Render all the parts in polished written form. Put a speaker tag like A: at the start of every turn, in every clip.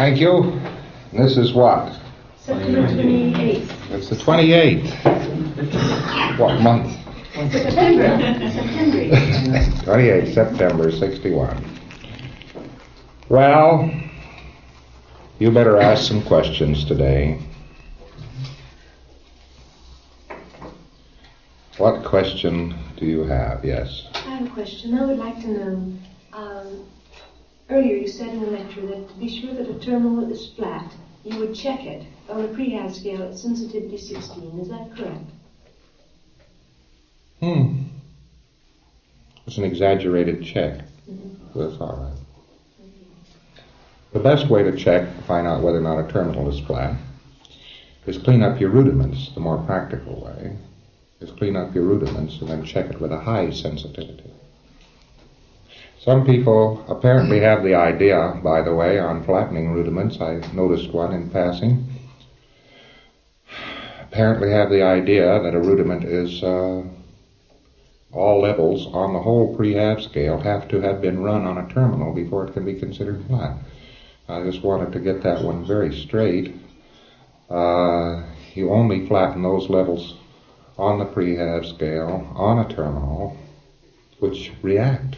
A: Thank you. This is what?
B: September 28th.
A: It's the 28th. What month?
B: September.
A: 28th September 61. Well, you better ask some questions today. What question do you have? Yes.
B: I have a question. I would like to know, earlier you said in the lecture that to be sure that a terminal is flat, you would check it on a Prehav scale at sensitivity 16. Is that correct?
A: It's an exaggerated check. That's all right. The best way to check to find out whether or not a terminal is flat is clean up your rudiments. The more practical way is clean up your rudiments and then check it with a high sensitivity. Some people apparently have the idea, by the way, on flattening rudiments. I noticed one in passing. Apparently have the idea that a rudiment is all levels on the whole Prehav scale have to have been run on a terminal before it can be considered flat. I just wanted to get that one very straight. You only flatten those levels on the Prehav scale on a terminal which react.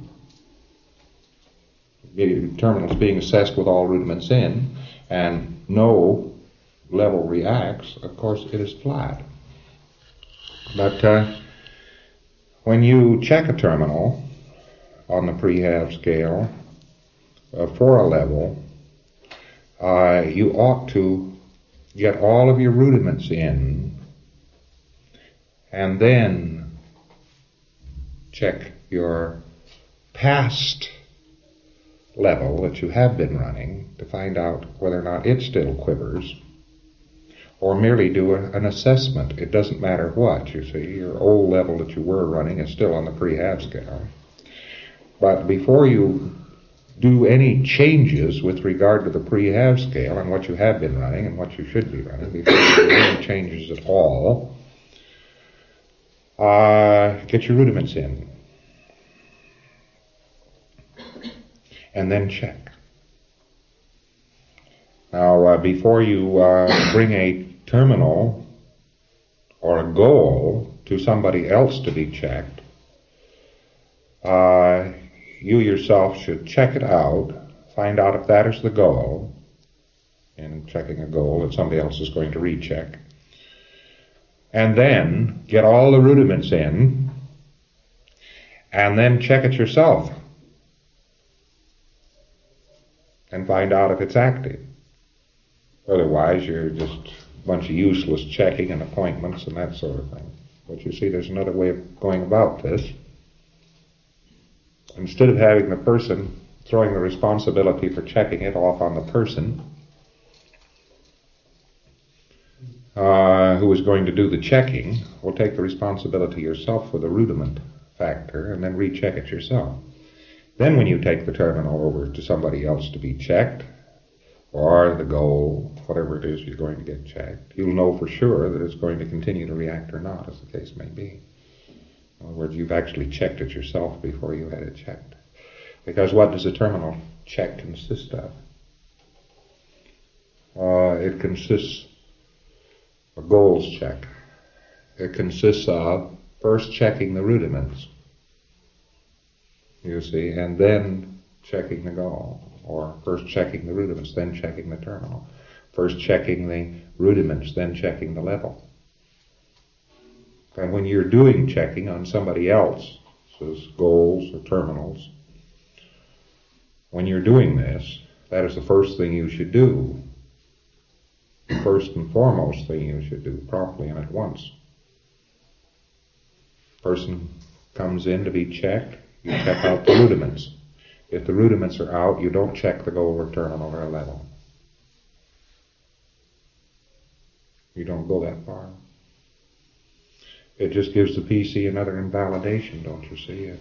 A: The terminal's being assessed with all rudiments in, and no level reacts, of course it is flat. But when you check a terminal on the Prehav scale for a level, you ought to get all of your rudiments in and then check your past level that you have been running to find out whether or not it still quivers, or merely do an assessment. It doesn't matter what, you see. Your old level that you were running is still on the Prehav scale. But before you do any changes with regard to the Prehav scale and what you have been running and what you should be running, before you do any changes at all, get your rudiments in. And then check. Now, before you bring a terminal or a goal to somebody else to be checked, you yourself should check it out, find out if that is the goal, in checking a goal that somebody else is going to recheck, and then get all the rudiments in, and then check it yourself and find out if it's active. Otherwise, you're just a bunch of useless checking and appointments and that sort of thing. But you see, there's another way of going about this. Instead of having the person throwing the responsibility for checking it off on the person who is going to do the checking, will take the responsibility yourself for the rudiment factor and then recheck it yourself. Then when you take the terminal over to somebody else to be checked, or the goal, whatever it is you're going to get checked, you'll know for sure that it's going to continue to react or not, as the case may be. In other words, you've actually checked it yourself before you had it checked. Because what does a terminal check consist of? It consists of a goals check. It consists of first checking the rudiments, you see, and then checking the goal. Or first checking the rudiments, then checking the terminal. First checking the rudiments, then checking the level. And when you're doing checking on somebody else's goals or terminals, when you're doing this, that is the first thing you should do. The first and foremost thing you should do promptly and at once. Person comes in to be checked, you check out the rudiments. If the rudiments are out, you don't check the goal or terminal or level. You don't go that far. It just gives the PC another invalidation, don't you see?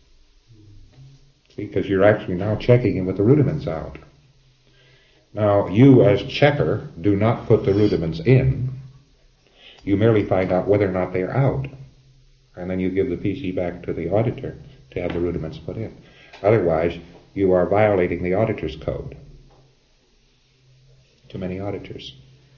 A: See, because you're actually now checking him with the rudiments out. Now, you as checker do not put the rudiments in. You merely find out whether or not they're out. And then you give the PC back to the auditor to have the rudiments put in. Otherwise, you are violating the auditor's code. too many auditors.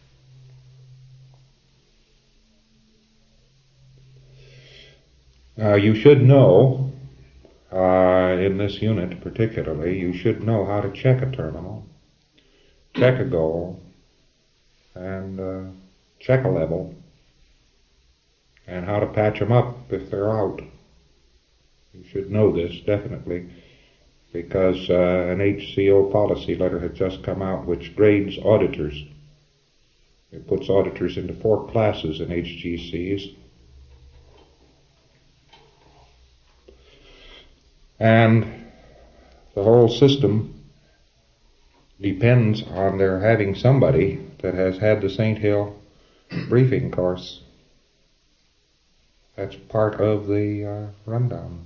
A: You should know, in this unit particularly, you should know how to check a terminal, check a goal, and check a level, and how to patch them up if they're out. You should know this, definitely, because an HCO policy letter has just come out which grades auditors. It puts auditors into 4 classes in HGCs. And the whole system depends on their having somebody that has had the St. Hill briefing course. That's part of the rundown.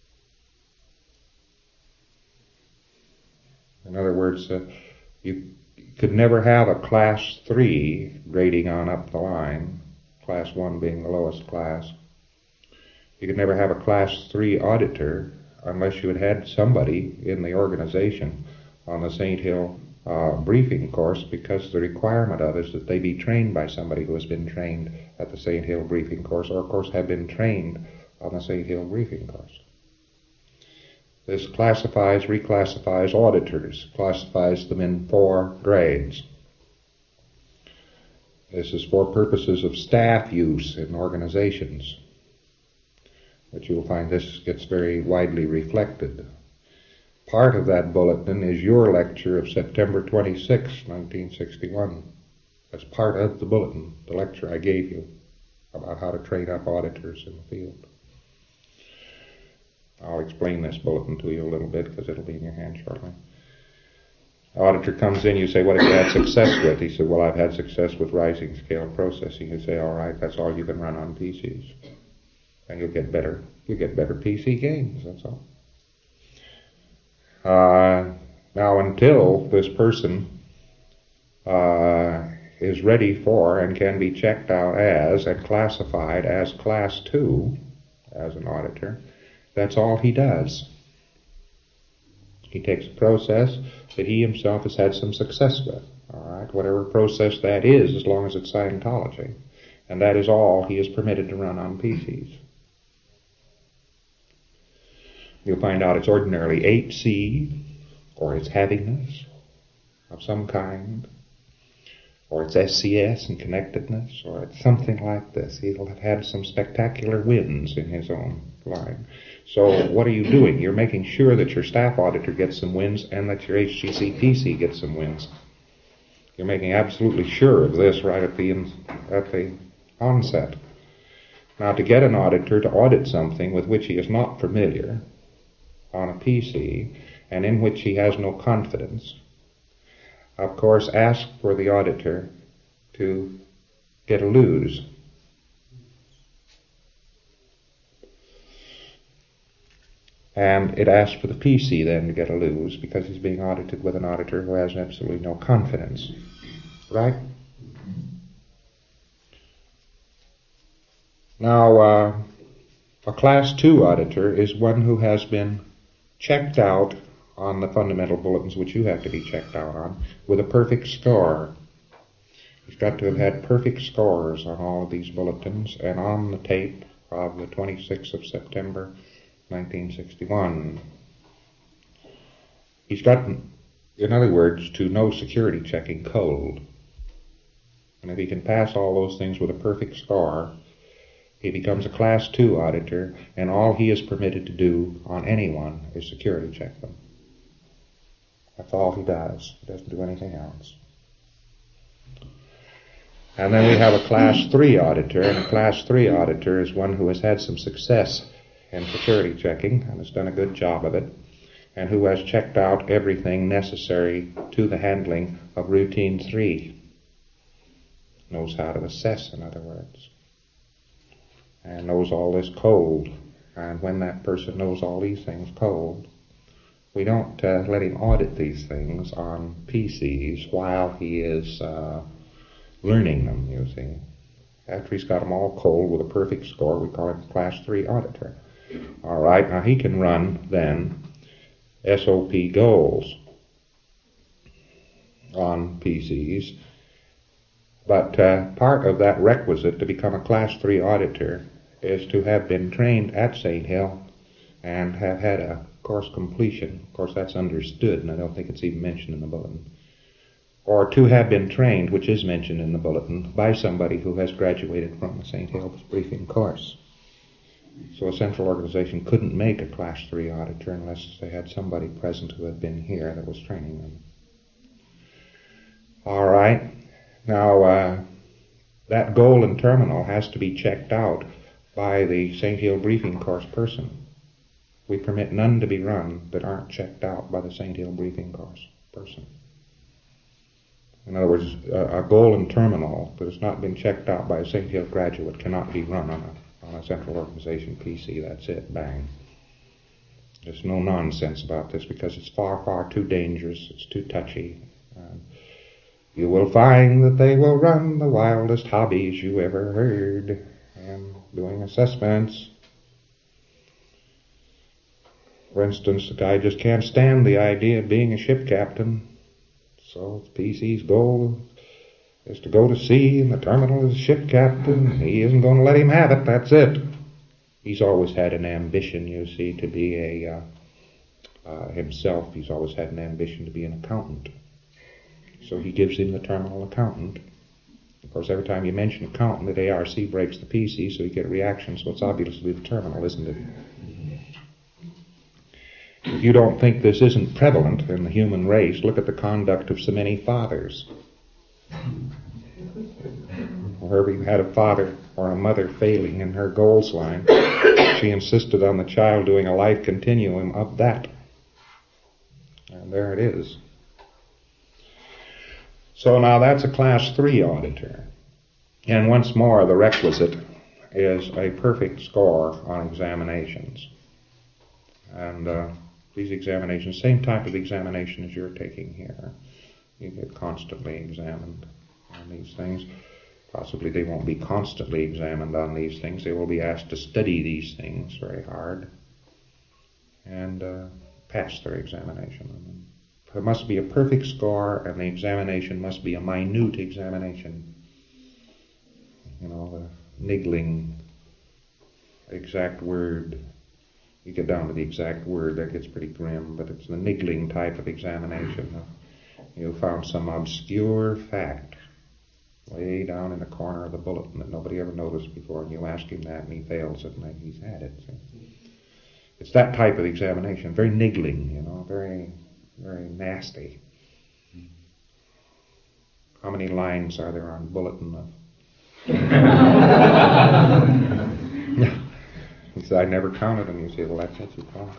A: In other words, you could never have a Class 3 grading on up the line, Class 1 being the lowest class. You could never have a Class 3 auditor unless you had had somebody in the organization on the St. Hill briefing course, because the requirement of it is that they be trained by somebody who has been trained at the St. Hill briefing course, or of course have been trained on the St. Hill briefing course. This classifies, reclassifies auditors, classifies them in 4 grades. This is for purposes of staff use in organizations. But you'll find this gets very widely reflected. Part of that bulletin is your lecture of September 26, 1961. That's part of the bulletin, the lecture I gave you about how to train up auditors in the field. I'll explain this bulletin to you a little bit because it'll be in your hand shortly. Auditor comes in, you say, what have you had success with? He said, well, I've had success with rising scale processing. You say, all right, that's all you can run on PCs. And you'll get better PC games, that's all. Now, until this person is ready for and can be checked out as and classified as Class 2 as an auditor, that's all he does. He takes a process that he himself has had some success with, all right, whatever process that is, as long as it's Scientology. And that is all he is permitted to run on PCs. You'll find out it's ordinarily 8C, or it's heaviness of some kind, or it's SCS and connectedness, or it's something like this. He'll have had some spectacular wins in his own line. So what are you doing? You're making sure that your staff auditor gets some wins and that your HGC PC gets some wins. You're making absolutely sure of this right at the onset. Now, to get an auditor to audit something with which he is not familiar on a PC and in which he has no confidence, of course, ask for the auditor to get a lose. And it asks for the PC then to get a lose because he's being audited with an auditor who has absolutely no confidence. Right? Now, a Class 2 auditor is one who has been checked out on the fundamental bulletins, which you have to be checked out on, with a perfect score. He's got to have had perfect scores on all of these bulletins and on the tape of the 26th of September, 1961. He's got, in other words, to know security checking cold. And if he can pass all those things with a perfect score, he becomes a Class 2 auditor, and all he is permitted to do on anyone is security check them. That's all he does. He doesn't do anything else. And then we have a Class 3 auditor, and a Class 3 auditor is one who has had some success in security checking and has done a good job of it, and who has checked out everything necessary to the handling of Routine 3. Knows how to assess, in other words, and knows all this cold. And when that person knows all these things cold, we don't let him audit these things on PCs while he is learning them, you see. After he's got them all cold with a perfect score, we call him a Class 3 auditor. All right, now he can run then SOP goals. on PCs. But part of that requisite to become a Class 3 auditor is to have been trained at St. Hill and have had a course completion. Of course, that's understood, and I don't think it's even mentioned in the bulletin. Or to have been trained, which is mentioned in the bulletin, by somebody who has graduated from the St. Hills briefing course. So a central organization couldn't make a Class 3 auditor unless they had somebody present who had been here that was training them. All right. Now, that goal and terminal has to be checked out by the St. Hill briefing course person. We permit none to be run that aren't checked out by the St. Hill briefing course person. In other words, a goal and terminal that has not been checked out by a St. Hill graduate cannot be run on a central organization PC. That's it. Bang. There's no nonsense about this because it's far, far too dangerous. It's too touchy. You will find that they will run the wildest hobbies you ever heard, and doing assessments. For instance, the guy just can't stand the idea of being a ship captain. So PC's goal is to go to sea, and the terminal is a ship captain. He isn't going to let him have it. That's it. He's always had an ambition, you see, to be himself. He's always had an ambition to be an accountant. So he gives him the terminal accountant. Of course, every time you mention accountant, the ARC breaks the PC, so you get a reaction, so it's obviously the terminal, isn't it? If you don't think this isn't prevalent in the human race, look at the conduct of so many fathers. Wherever you had a father or a mother failing in her goals line, she insisted on the child doing a life continuum of that. And there it is. So now that's a Class 3 auditor. And once more, the requisite is a perfect score on examinations. And these examinations, same type of examination as you're taking here. You get constantly examined on these things. Possibly they won't be constantly examined on these things. They will be asked to study these things very hard and pass their examination. There must be a perfect score, and the examination must be a minute examination. You know, the niggling exact word. You get down to the exact word, that gets pretty grim, but it's the niggling type of examination. You found some obscure fact way down in the corner of the bulletin that nobody ever noticed before, and you ask him that, and he fails it, and he's had it. See? It's that type of examination, very niggling, you know, very, very nasty. How many lines are there on bulletin of? He said, I never counted them. You say, well, that's what you thought.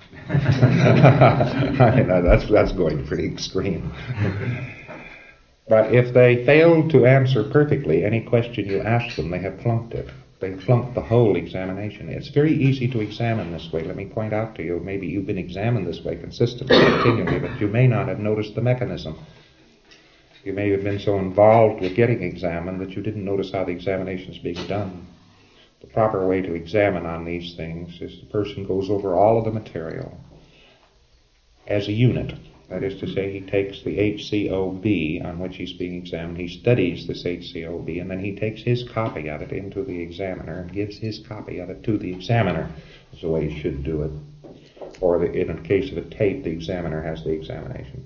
A: That's going pretty extreme. But if they fail to answer perfectly any question you ask them, they have flunked it. They flunked the whole examination. It's very easy to examine this way. Let me point out to you, maybe you've been examined this way consistently, continually, but you may not have noticed the mechanism. You may have been so involved with getting examined that you didn't notice how the examination is being done. The proper way to examine on these things is the person goes over all of the material as a unit. That is to say, he takes the HCOB on which he's being examined, he studies this HCOB, and then he takes his copy of it into the examiner and gives his copy of it to the examiner. That's the way he should do it. Or in the case of a tape, the examiner has the examination.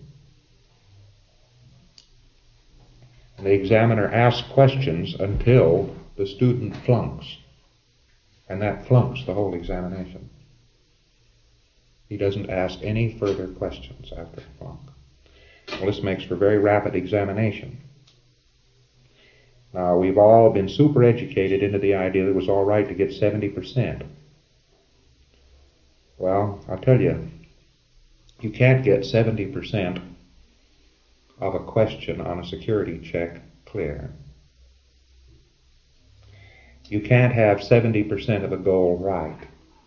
A: And the examiner asks questions until the student flunks. And that flunks the whole examination. He doesn't ask any further questions after flunk. Well, this makes for very rapid examination. Now, we've all been super educated into the idea that it was all right to get 70%. Well, I'll tell you, you can't get 70% of a question on a security check clear. You can't have 70% of a goal right.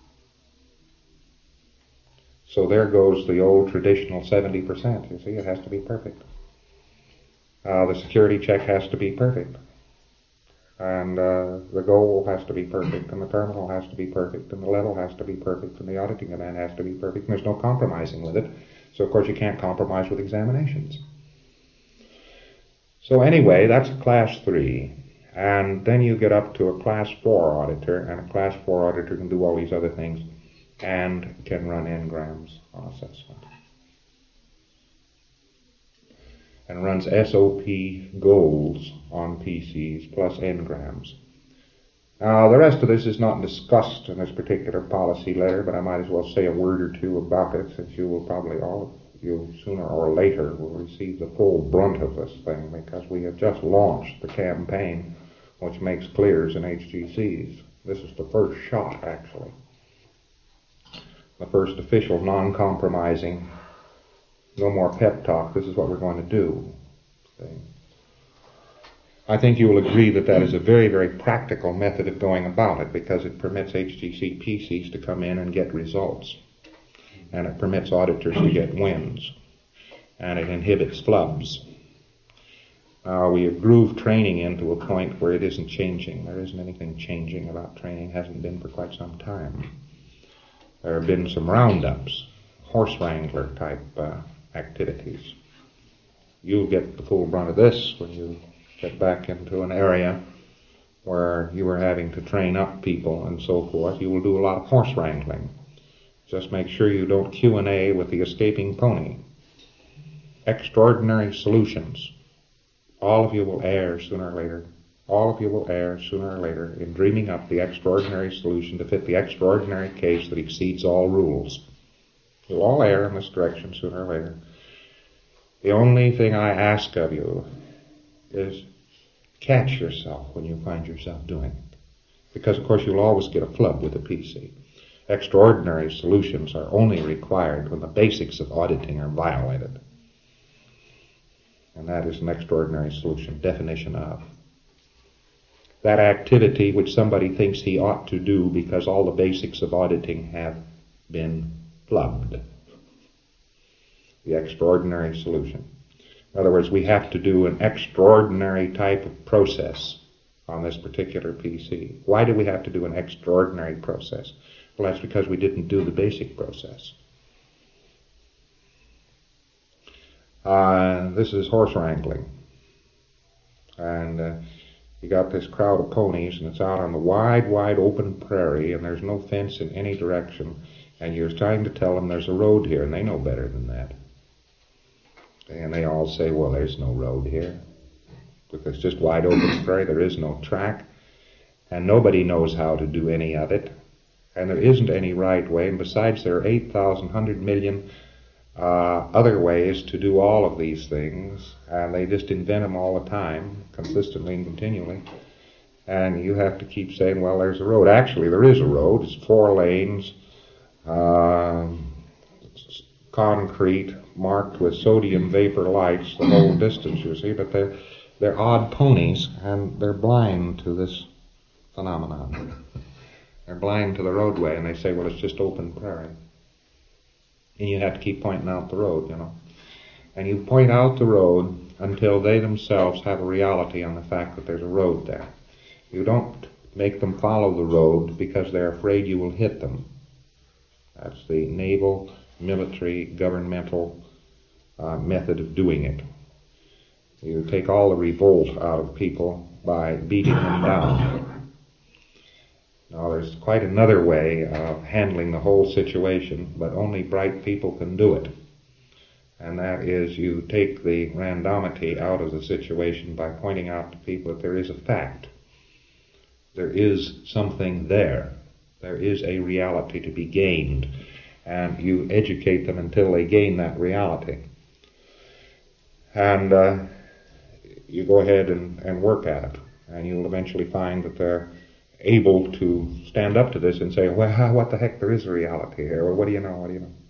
A: So there goes the old traditional 70%. You see, it has to be perfect. The security check has to be perfect. And the goal has to be perfect, and the terminal has to be perfect, and the level has to be perfect, and the auditing event has to be perfect, and there's no compromising with it. So, of course, you can't compromise with examinations. So anyway, that's a Class 3. And then you get up to a Class 4 auditor, and a Class 4 auditor can do all these other things and can run engrams on assessment. And runs SOP goals on PCs plus engrams. Now, the rest of this is not discussed in this particular policy letter, but I might as well say a word or two about it, since you will probably all of you sooner or later will receive the full brunt of this thing, because we have just launched the campaign which makes clears and HGCs. This is the first shot, actually. The first official non-compromising, no more pep talk, this is what we're going to do thing. I think you will agree that that is a very, very practical method of going about it, because it permits HGC PCs to come in and get results. And it permits auditors to get wins. And it inhibits flubs. We have grooved training into a point where it isn't changing. There isn't anything changing about training. Hasn't been for quite some time. There have been some roundups, horse wrangler type activities. You'll get the full brunt of this when you get back into an area where you are having to train up people and so forth. You will do a lot of horse wrangling. Just make sure you don't Q&A with the escaping pony. Extraordinary solutions. All of you will err sooner or later. All of you will err sooner or later in dreaming up the extraordinary solution to fit the extraordinary case that exceeds all rules. You'll all err in this direction sooner or later. The only thing I ask of you is catch yourself when you find yourself doing it. Because, of course, you'll always get a flub with a PC. Extraordinary solutions are only required when the basics of auditing are violated. And that is an extraordinary solution, definition of. That activity which somebody thinks he ought to do because all the basics of auditing have been flubbed. The extraordinary solution. In other words, we have to do an extraordinary type of process on this particular PC. Why do we have to do an extraordinary process? Well, that's because we didn't do the basic process. This is horse wrangling. And you got this crowd of ponies, and it's out on the wide, wide open prairie, and there's no fence in any direction, and you're trying to tell them there's a road here, and they know better than that. And they all say, well, there's no road here. Because it's just wide open prairie, there is no track, and nobody knows how to do any of it, and there isn't any right way, and besides there are 8,000, 100 million other ways to do all of these things, and they just invent them all the time, consistently and continually, and you have to keep saying, well, there's a road. Actually, there is a road. It's 4 lanes, concrete, marked with sodium vapor lights the whole distance, you see, but they're odd ponies, and they're blind to this phenomenon. They're blind to the roadway, and they say, well, it's just open prairie. And you have to keep pointing out the road, you know. And you point out the road until they themselves have a reality on the fact that there's a road there. You don't make them follow the road because they're afraid you will hit them. That's the naval, military, governmental method of doing it. You take all the revolt out of people by beating them down. Now, there's quite another way of handling the whole situation, but only bright people can do it. And that is, you take the randomity out of the situation by pointing out to people that there is a fact. There is something there. There is a reality to be gained. And you educate them until they gain that reality. And you go ahead and work at it. And you'll eventually find that they're able to stand up to this and say, well, what the heck, there is a reality here. Well, what do you know?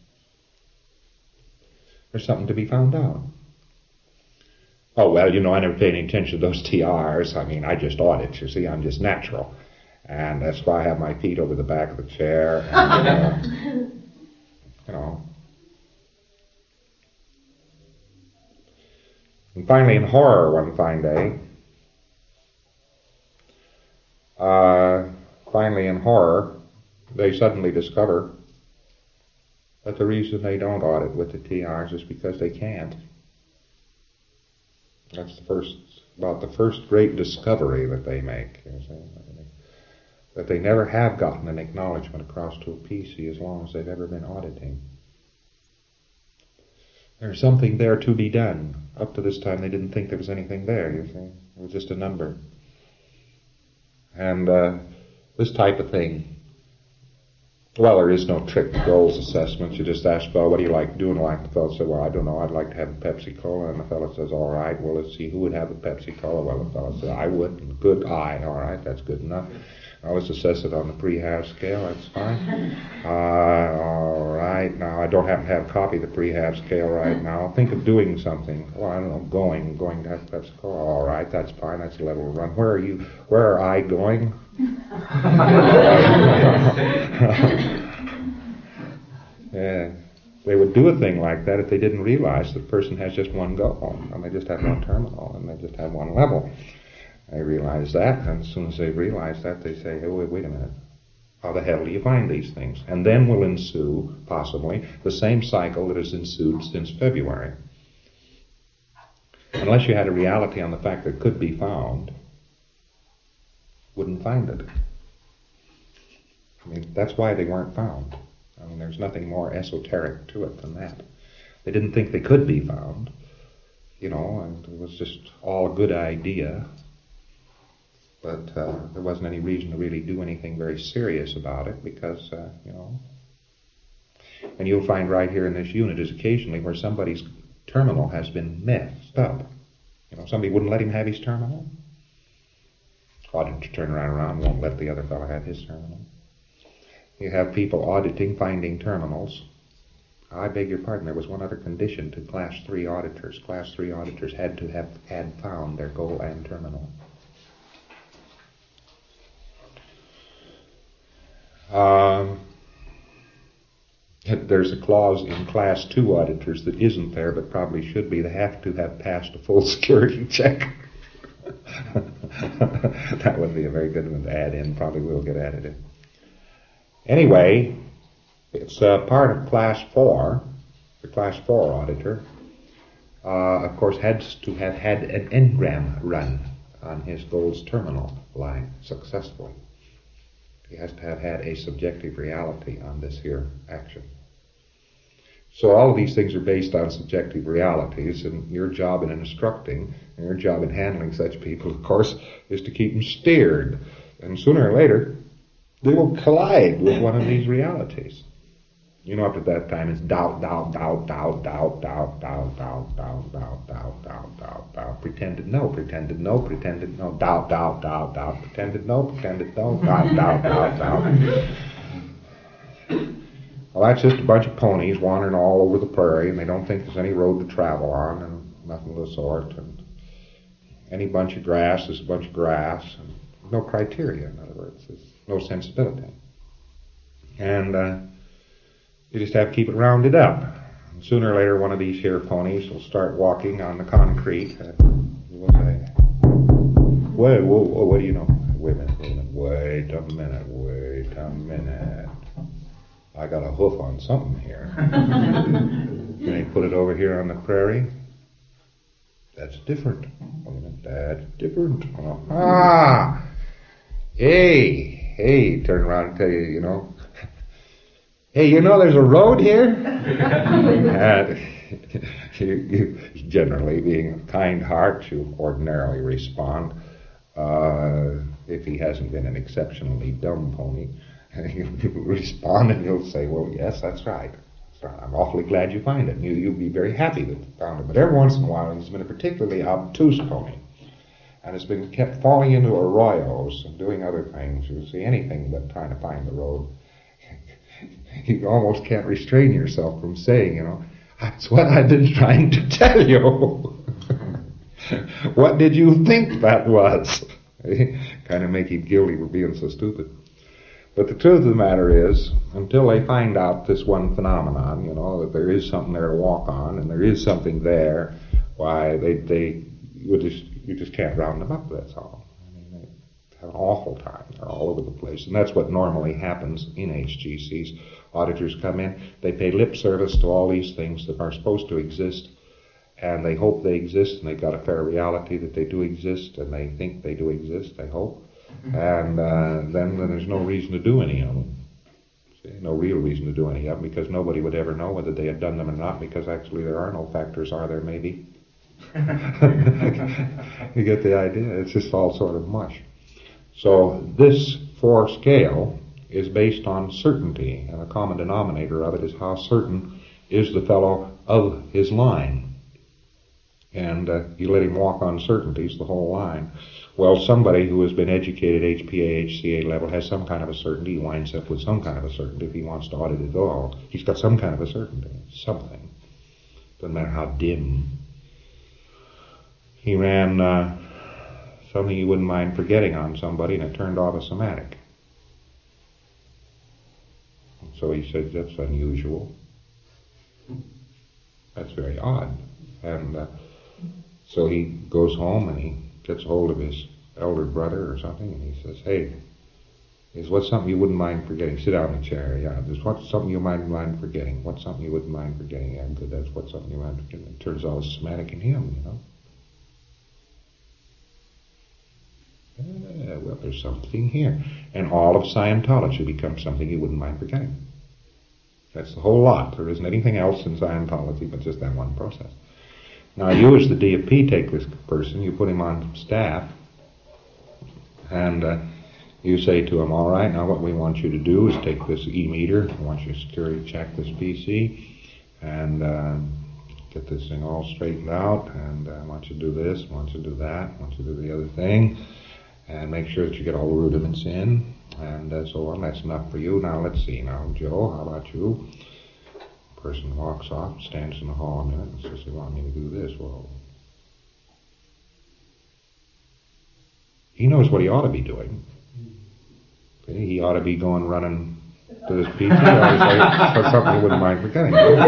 A: There's something to be found out. Oh, well, you know, I never paid any attention to those TRs. I mean, I just audit, you see, I'm just natural. And that's why I have my feet over the back of the chair. And, you know. And finally, in horror, one fine day, they suddenly discover that the reason they don't audit with the TRs is because they can't. That's about the first great discovery that they make. You see, that they never have gotten an acknowledgement across to a PC as long as they've ever been auditing. There's something there to be done. Up to this time, they didn't think there was anything there. You see, it was just a number. And this type of thing. Well, there is no trick to goals assessments. You just ask, well, what do you like doing? Like the fellow said, well, I don't know, I'd like to have a Pepsi-Cola. And the fellow says, all right, well, let's see, who would have a Pepsi-Cola? Well, the fellow said, I would. And good eye. All right, that's good enough. I'll just assess it on the Prehab scale. That's fine. All right, now I don't happen to have a copy of the Prehab scale right now. Think of doing something. Well, I don't know, going to have Pepsi-Cola. All right, that's fine. That's a level of run. Where are you? Where are I going? Yeah, they would do a thing like that if they didn't realize the person has just one goal, and they just have one terminal, and they just have one level. They realize that, and as soon as they realize that, they say, hey, wait a minute. How the hell do you find these things? And then will ensue, possibly, the same cycle that has ensued since February. Unless you had a reality on the fact that it could be found, wouldn't find it. I mean, that's why they weren't found. I mean, there's nothing more esoteric to it than that. They didn't think they could be found, and it was just all a good idea. But there wasn't any reason to really do anything very serious about it because, And you'll find right here in this unit is occasionally where somebody's terminal has been messed up. Somebody wouldn't let him have his terminal. Auditor turn around, won't let the other fellow have his terminal. You have people auditing, finding terminals. I beg your pardon, there was one other condition to Class 3 auditors. Class 3 auditors had to have found their goal and terminal. There's a clause in Class 2 auditors that isn't there, but probably should be. They have to have passed a full security check. That would be a very good one to add in. Probably will get added in. Anyway, it's part of Class 4. The Class 4 auditor, of course, has to have had an engram run on his goals terminal line successfully. He has to have had a subjective reality on this here action. So all of these things are based on subjective realities, and your job in instructing, and your job in handling such people, of course, is to keep them steered. And sooner or later, they will collide with one of these realities. Up to that time, it's doubt, pretended no, pretended no, pretended no, doubt, pretended no, doubt. Well, that's just a bunch of ponies wandering all over the prairie, and they don't think there's any road to travel on, and nothing of the sort. And any bunch of grass is a bunch of grass, and no criteria, in other words. There's no sensibility. And you just have to keep it rounded up. And sooner or later, one of these here ponies will start walking on the concrete, and you will say, whoa, what do you know? Wait a minute. I got a hoof on something here. Can they put it over here on the prairie? That's different. That's different. Hey, turn around and tell you, hey, there's a road here? And you generally, being a kind heart, you ordinarily respond. If he hasn't been an exceptionally dumb pony, you'll respond and you'll say, well, yes, that's right. I'm awfully glad you find it. You'll be very happy that you found it. But every once in a while, he's been a particularly obtuse pony, and has been kept falling into arroyos and doing other things. You see, anything but trying to find the road. You almost can't restrain yourself from saying, that's what I've been trying to tell you. What did you think that was? Kind of make you guilty for being so stupid. But the truth of the matter is, until they find out this one phenomenon, that there is something there to walk on, and there is something there, why you just can't round them up, that's all. I mean, they have an awful time. They're all over the place. And that's what normally happens in HGCs. Auditors come in, they pay lip service to all these things that are supposed to exist, and they hope they exist, and they've got a fair reality that they do exist, and they think they do exist, they hope. And then there's no reason to do any of them. See, no real reason to do any of them, because nobody would ever know whether they had done them or not, because actually there are no factors, are there, maybe? You get the idea? It's just all sort of mush. So this 4 scale is based on certainty, and the common denominator of it is how certain is the fellow of his line. And you let him walk on certainties the whole line. Well, somebody who has been educated HPA, HCA level has some kind of a certainty. He winds up with some kind of a certainty if he wants to audit it at all. He's got some kind of a certainty, something. Doesn't matter how dim. He ran something you wouldn't mind forgetting on somebody, and it turned off a somatic. So he says, that's unusual. That's very odd. And so he goes home and he gets hold of his elder brother or something, and he says, hey, what's something you wouldn't mind forgetting? Sit down in the chair. Yeah, what's something you might mind forgetting? What's something you wouldn't mind forgetting? Yeah, good, that's what's something you mind forgetting. It turns out it's somatic in him, you know. Well, there's something here. And all of Scientology becomes something you wouldn't mind forgetting. That's the whole lot. There isn't anything else in Scientology but just that one process. Now you as the DFP take this person, you put him on staff, and you say to him, all right, now what we want you to do is take this e-meter, I want you to security check this PC, and get this thing all straightened out, and I want you to do this, I want you to do that, I want you to do the other thing, and make sure that you get all the rudiments in, and so on. That's enough for you. Now let's see. Now, Joe, how about you? Person walks off, stands in the hall a minute, and says, they want me to do this. Well, he knows what he ought to be doing. Okay? He ought to be going running to this PC. He ought to say, that's something he wouldn't mind forgetting.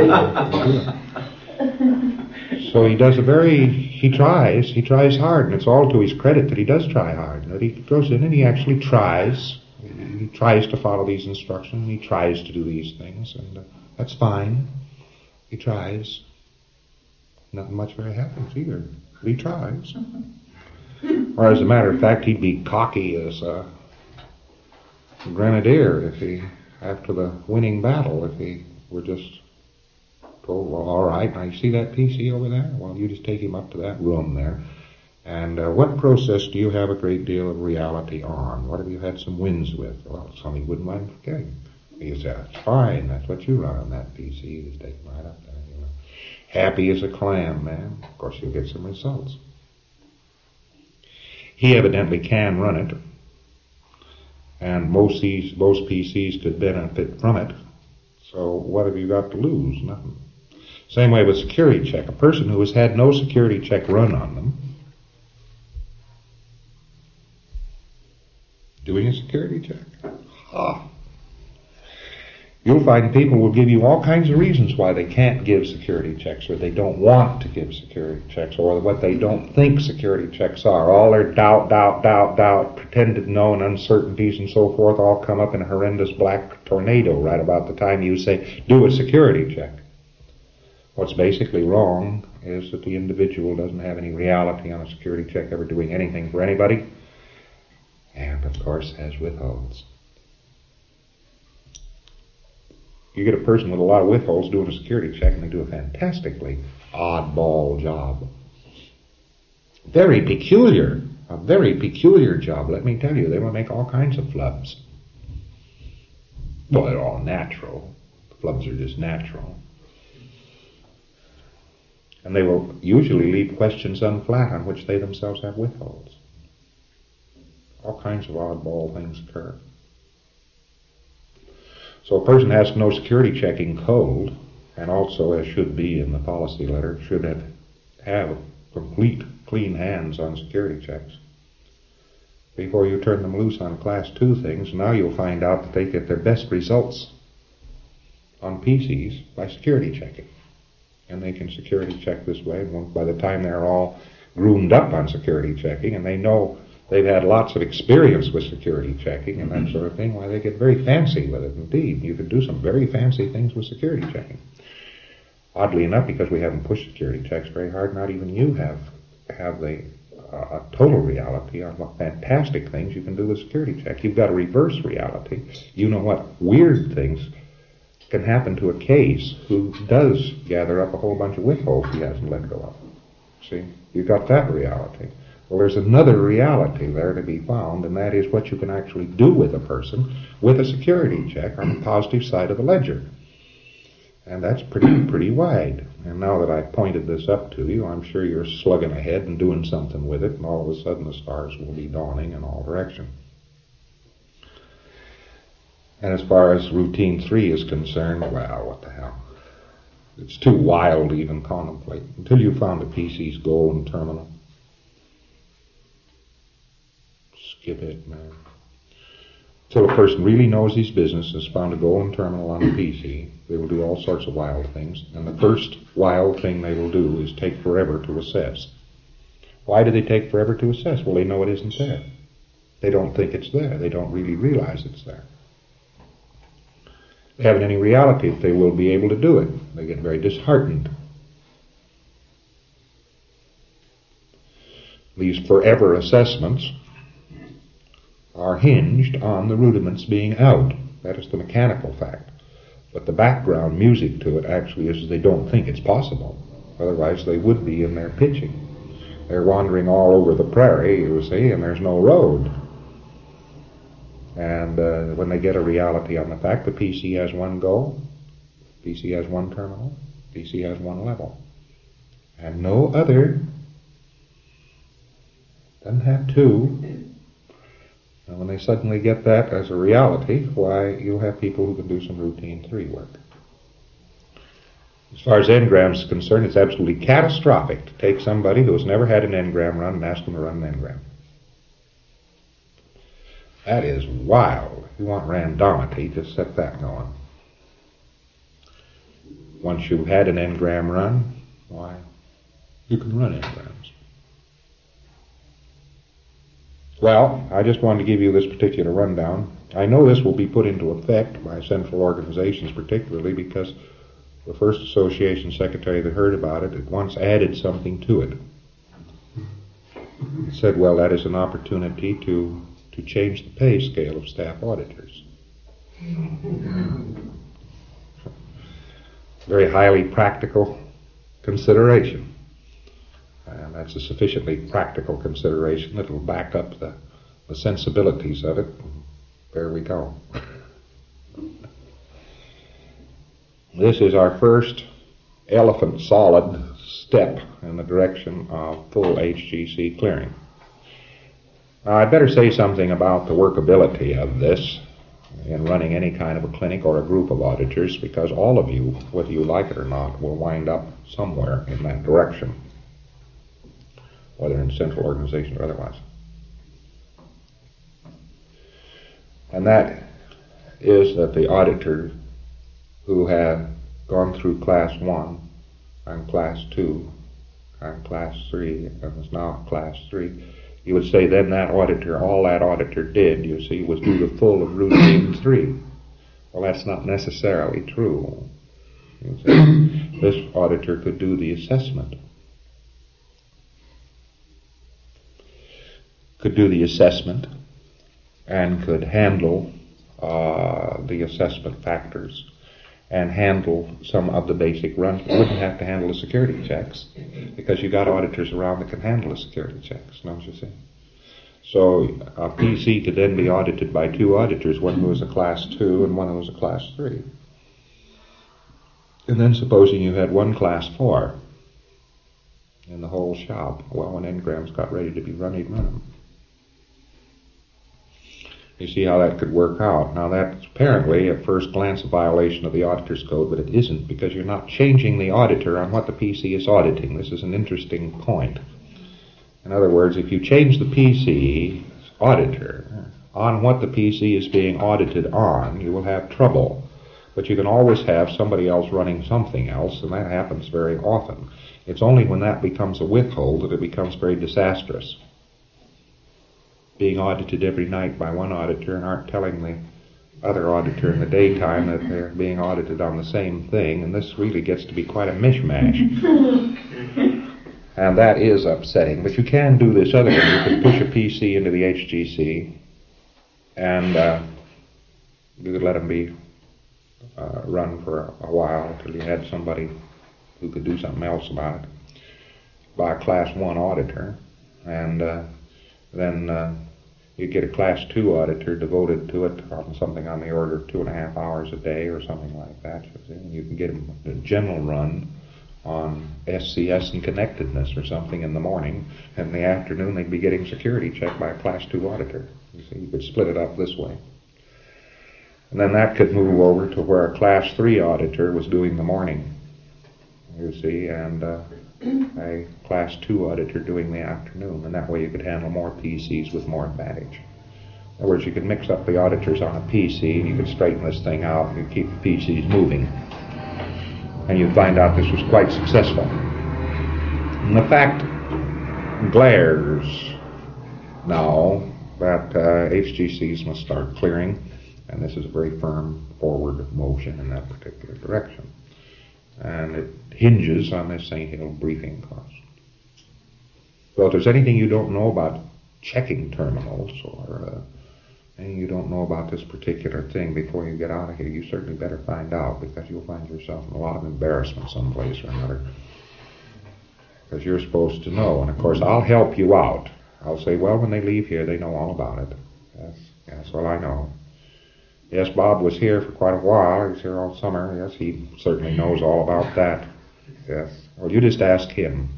A: So he does he tries hard, and it's all to his credit that he does try hard. That he goes in and he actually tries. He tries to follow these instructions, he tries to do these things, and that's fine. He tries. Nothing much very happens either. But he tries. Or as a matter of fact, he'd be cocky as a grenadier after the winning battle, if he were just told, well, all right, now you see that PC over there? Well, you just take him up to that room there. And what process do you have a great deal of reality on? What have you had some wins with? Well, something you wouldn't mind forgetting. You say, that's fine, that's what you run on that PC. You just take him right up there, you know. Happy as a clam, man. Of course, you'll get some results. He evidently can run it. And most PCs could benefit from it. So what have you got to lose? Nothing. Same way with security check. A person who has had no security check run on them, doing a security check. You'll find people will give you all kinds of reasons why they can't give security checks, or they don't want to give security checks, or what they don't think security checks are. All their doubt, pretended known uncertainties and so forth all come up in a horrendous black tornado right about the time you say, do a security check. What's basically wrong is that the individual doesn't have any reality on a security check ever doing anything for anybody, and of course has withholds. You get a person with a lot of withholds doing a security check, and they do a fantastically oddball job. A very peculiar job, let me tell you. They will make all kinds of flubs. Well, they're all natural. The flubs are just natural. And they will usually leave questions unflat on which they themselves have withholds. All kinds of oddball things occur. So a person has no security checking code, and also, as should be in the policy letter, should have complete clean hands on security checks. Before you turn them loose on Class 2 things, now you'll find out that they get their best results on PCs by security checking. And they can security check this way, and by the time they're all groomed up on security checking, and they know they've had lots of experience with security checking and that sort of thing, why, they get very fancy with it indeed. You can do some very fancy things with security checking. Oddly enough, because we haven't pushed security checks very hard, not even you have the a total reality on what fantastic things you can do with security check. You've got a reverse reality. You know what weird things can happen to a case who does gather up a whole bunch of withholds he hasn't let go of. See, you've got that reality. Well, there's another reality there to be found, and that is what you can actually do with a person with a security check on the positive side of the ledger. And that's pretty wide. And now that I've pointed this up to you, I'm sure you're slugging ahead and doing something with it, and all of a sudden the stars will be dawning in all directions. And as far as routine 3 is concerned, well, what the hell? It's too wild to even contemplate. Until you found a PC's goal and terminal. Skip it, man. Until a person really knows his business, has found a goal and terminal on a PC, they will do all sorts of wild things. And the first wild thing they will do is take forever to assess. Why do they take forever to assess? Well, they know it isn't there. They don't think it's there. They don't really realize it's there. They haven't any reality that they will be able to do it. They get very disheartened. These forever assessments are hinged on the rudiments being out. That is the mechanical fact. But the background music to it actually is they don't think it's possible. Otherwise they would be in their pitching. They're wandering all over the prairie, you see, and there's no road. And when they get a reality on the fact the PC has one goal, PC has one terminal, PC has one level, and no other, doesn't have two. And when they suddenly get that as a reality, why, you'll have people who can do some routine 3 work. As far as engrams is concerned, it's absolutely catastrophic to take somebody who has never had an engram run and ask them to run an engram. That is wild. If you want randomity, just set that going. Once you've had an engram run, why, you can run engrams. Well, I just wanted to give you this particular rundown. I know this will be put into effect by central organizations particularly because the first association secretary that heard about it at once added something to it. He said, well, that is an opportunity to change the pay scale of staff auditors. Very highly practical consideration. And that's a sufficiently practical consideration that will back up the sensibilities of it. There we go. This is our first elephant solid step in the direction of full HGC clearing. Now, I'd better say something about the workability of this in running any kind of a clinic or a group of auditors, because all of you, whether you like it or not, will wind up somewhere in that direction, whether in central organization or otherwise. And that is that the auditor who have gone through class 1 and class 2 and class 3 and is now class 3, you would say then that auditor, all that auditor did, you see, was do the full of routine 3. Well, that's not necessarily true. You see, this auditor could do the assessment. Could do the assessment and could handle the assessment factors and handle some of the basic runs. You wouldn't have to handle the security checks because you got auditors around that can handle the security checks, don't you see? So a PC could then be audited by 2 auditors, one who was a class 2 and one who was a class 3. And then supposing you had one class 4 in the whole shop, well, when engrams got ready to be run, he'd run them. You see how that could work out. Now that's apparently at first glance a violation of the auditor's code, but it isn't, because you're not changing the auditor on what the PC is auditing. This is an interesting point. In other words, if you change the PC auditor on what the PC is being audited on, you will have trouble. But you can always have somebody else running something else, and that happens very often. It's only when that becomes a withhold that it becomes very disastrous. Being audited every night by one auditor and aren't telling other auditor in the daytime that they're being audited on the same thing, and this really gets to be quite a mishmash. And that is upsetting. But you can do this other way. You can push a PC into the HGC, and you could let them be run for a while until you had somebody who could do something else about it by a Class 1 auditor, and then you get a Class 2 auditor devoted to it on something on the order of 2.5 hours a day or something like that. You can get them a general run on SCS and connectedness or something in the morning, and in the afternoon they'd be getting security checked by a Class 2 auditor. You see, you could split it up this way. And then that could move over to where a Class 3 auditor was doing the morning, you see, and a Class 2 auditor doing the afternoon, and that way you could handle more PCs with more advantage. In other words, you could mix up the auditors on a PC, and you could straighten this thing out, and you keep the PCs moving. And you'd find out this was quite successful. And the fact glares now that HGCs must start clearing, and this is a very firm forward motion in that particular direction. And it hinges on this St. Hill briefing course. So if there's anything you don't know about checking terminals or anything you don't know about this particular thing before you get out of here, you certainly better find out, because you'll find yourself in a lot of embarrassment someplace or another. Because you're supposed to know. And of course, I'll help you out. I'll say, well, when they leave here, they know all about it. Yes, well, I know. Yes, Bob was here for quite a while. He was here all summer. Yes, he certainly knows all about that. Yes. Well, you just ask him.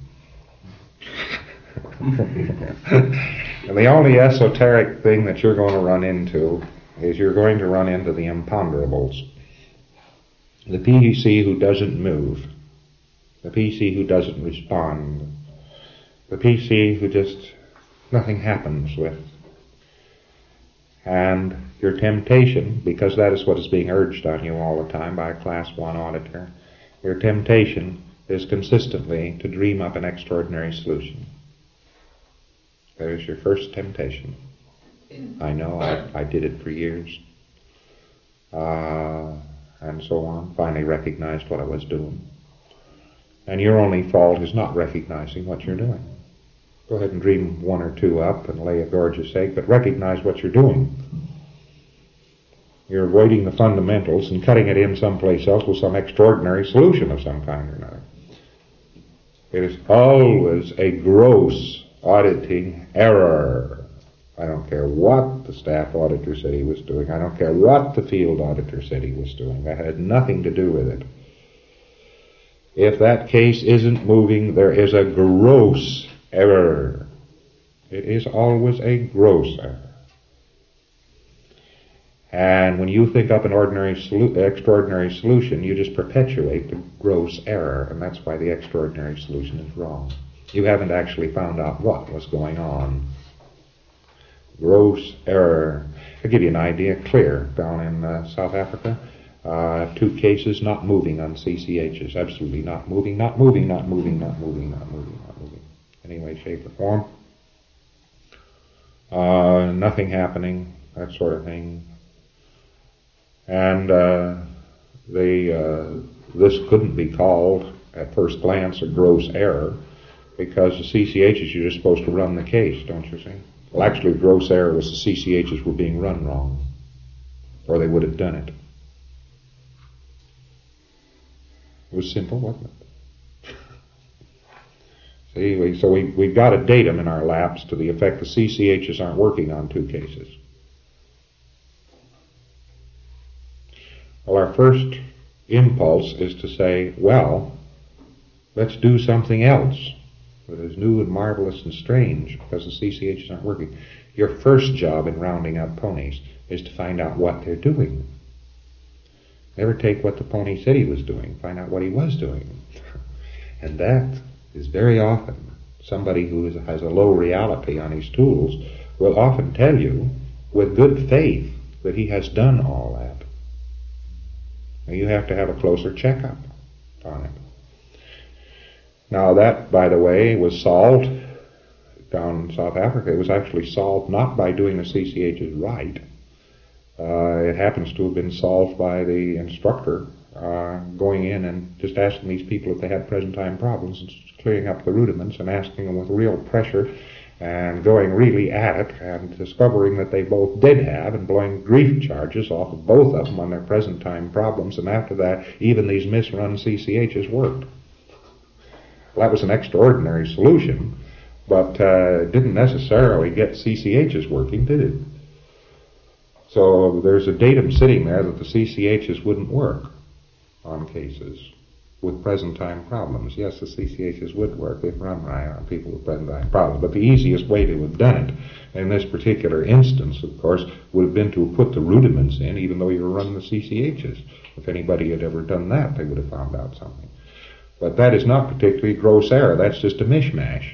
A: And the only esoteric thing that you're going to run into is you're going to run into the imponderables. The PC who doesn't move. The PC who doesn't respond. The PC who just nothing happens with. And your temptation, because that is what is being urged on you all the time by a Class 1 auditor, your temptation is consistently to dream up an extraordinary solution. That is your first temptation. I know, I did it for years. And so on. Finally recognized what I was doing. And your only fault is not recognizing what you're doing. Go ahead and dream one or two up and lay a gorgeous egg, but recognize what you're doing. You're avoiding the fundamentals and cutting it in someplace else with some extraordinary solution of some kind or another. It is always a gross auditing error. I don't care what the staff auditor said he was doing. I don't care what the field auditor said he was doing. That had nothing to do with it. If that case isn't moving, there is a gross error. It is always a gross error. And when you think up an extraordinary solution, you just perpetuate the gross error, and that's why the extraordinary solution is wrong. You haven't actually found out what was going on. Gross error. I'll give you an idea, clear, down in South Africa. 2 cases not moving on CCHs, absolutely not moving, not moving, not moving, not moving, not moving, not moving. Any way, shape, or form. Nothing happening, that sort of thing. And this couldn't be called, at first glance, a gross error, because the CCHs, you're just supposed to run the case, don't you see? Well, actually, the gross error was the CCHs were being run wrong, or they would have done it. It was simple, wasn't it? See, so we've got a datum in our laps to the effect the CCHs aren't working on 2 cases. Well, our first impulse is to say, well, let's do something else that is new and marvelous and strange, because the CCHs aren't working. Your first job in rounding up ponies is to find out what they're doing. Never take what the pony said he was doing, find out what he was doing. And that is very often somebody who has a low reality on his tools will often tell you with good faith that he has done all that. Now you have to have a closer checkup on it. Now that, by the way, was solved down in South Africa. It was actually solved not by doing the CCHs right, It happens to have been solved by the instructor going in and just asking these people if they had present time problems and clearing up the rudiments and asking them with real pressure and going really at it and discovering that they both did have and blowing grief charges off of both of them on their present time problems, and after that even these misrun CCHs worked. Well, that was an extraordinary solution, but it didn't necessarily get CCHs working, did it? So there's a datum sitting there that the CCHs wouldn't work on cases with present time problems. Yes, the CCHs would work if run right on people with present time problems, but the easiest way to have done it in this particular instance, of course, would have been to have put the rudiments in even though you were running the CCHs. If anybody had ever done that, they would have found out something. But that is not particularly gross error, that's just a mishmash.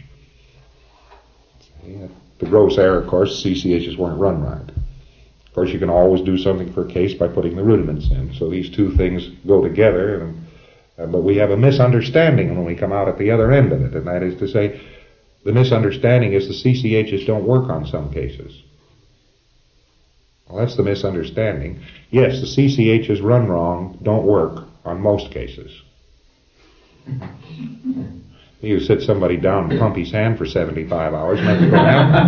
A: The gross error, of course, CCHs weren't run right. Of course, you can always do something for a case by putting the rudiments in. So these two things go together, but we have a misunderstanding when we come out at the other end of it, and that is to say, the misunderstanding is the CCHs don't work on some cases. Well, that's the misunderstanding. Yes, the CCHs run wrong, don't work on most cases. You sit somebody down and pump his hand for 75 hours, nothing's going to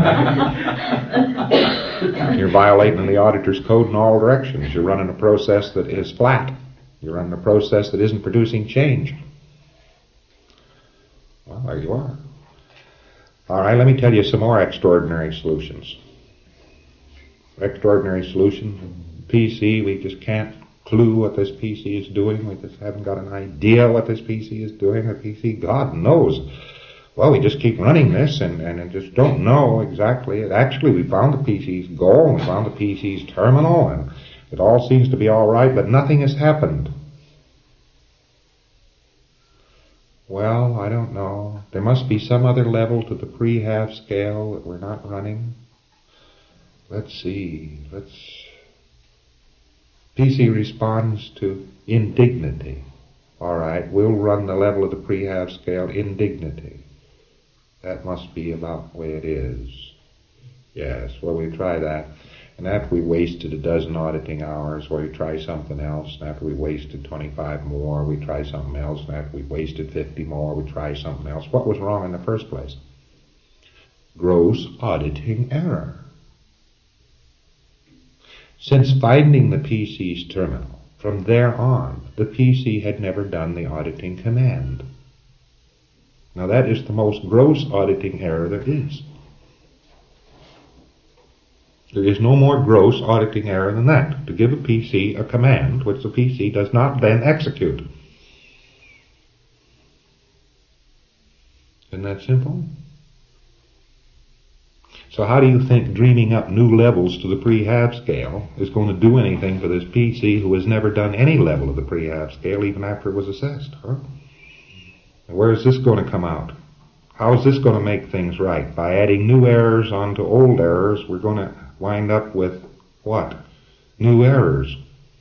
A: happen. You're violating the auditor's code in all directions. You're running a process that is flat. You're running a process that isn't producing change. Well, there you are. All right, let me tell you some more extraordinary solutions. Extraordinary solution, PC, we just can't clue what this PC is doing. We just haven't got an idea what this PC is doing. The PC, God knows. Well, we just keep running this and just don't know exactly. Actually, we found the PC's goal, and we found the PC's terminal, and it all seems to be all right, but nothing has happened. Well, I don't know. There must be some other level to the pre-half scale that we're not running. Let's see. PC responds to indignity. All right, we'll run the level of the pre-half scale, indignity. That must be about the way it is. Yes, well, we try that. And after we wasted a dozen auditing hours, well, we try something else. And after we wasted 25 more, we try something else. And after we wasted 50 more, we try something else. What was wrong in the first place? Gross auditing error. Since finding the PC's terminal, from there on, the PC had never done the auditing command. Now that is the most gross auditing error there is. There is no more gross auditing error than that, to give a PC a command which the PC does not then execute. Isn't that simple? So how do you think dreaming up new levels to the pre-half scale is going to do anything for this PC who has never done any level of the pre-half scale even after it was assessed? Huh? And where is this going to come out? How is this going to make things right? By adding new errors onto old errors, we're going to wind up with what? New errors.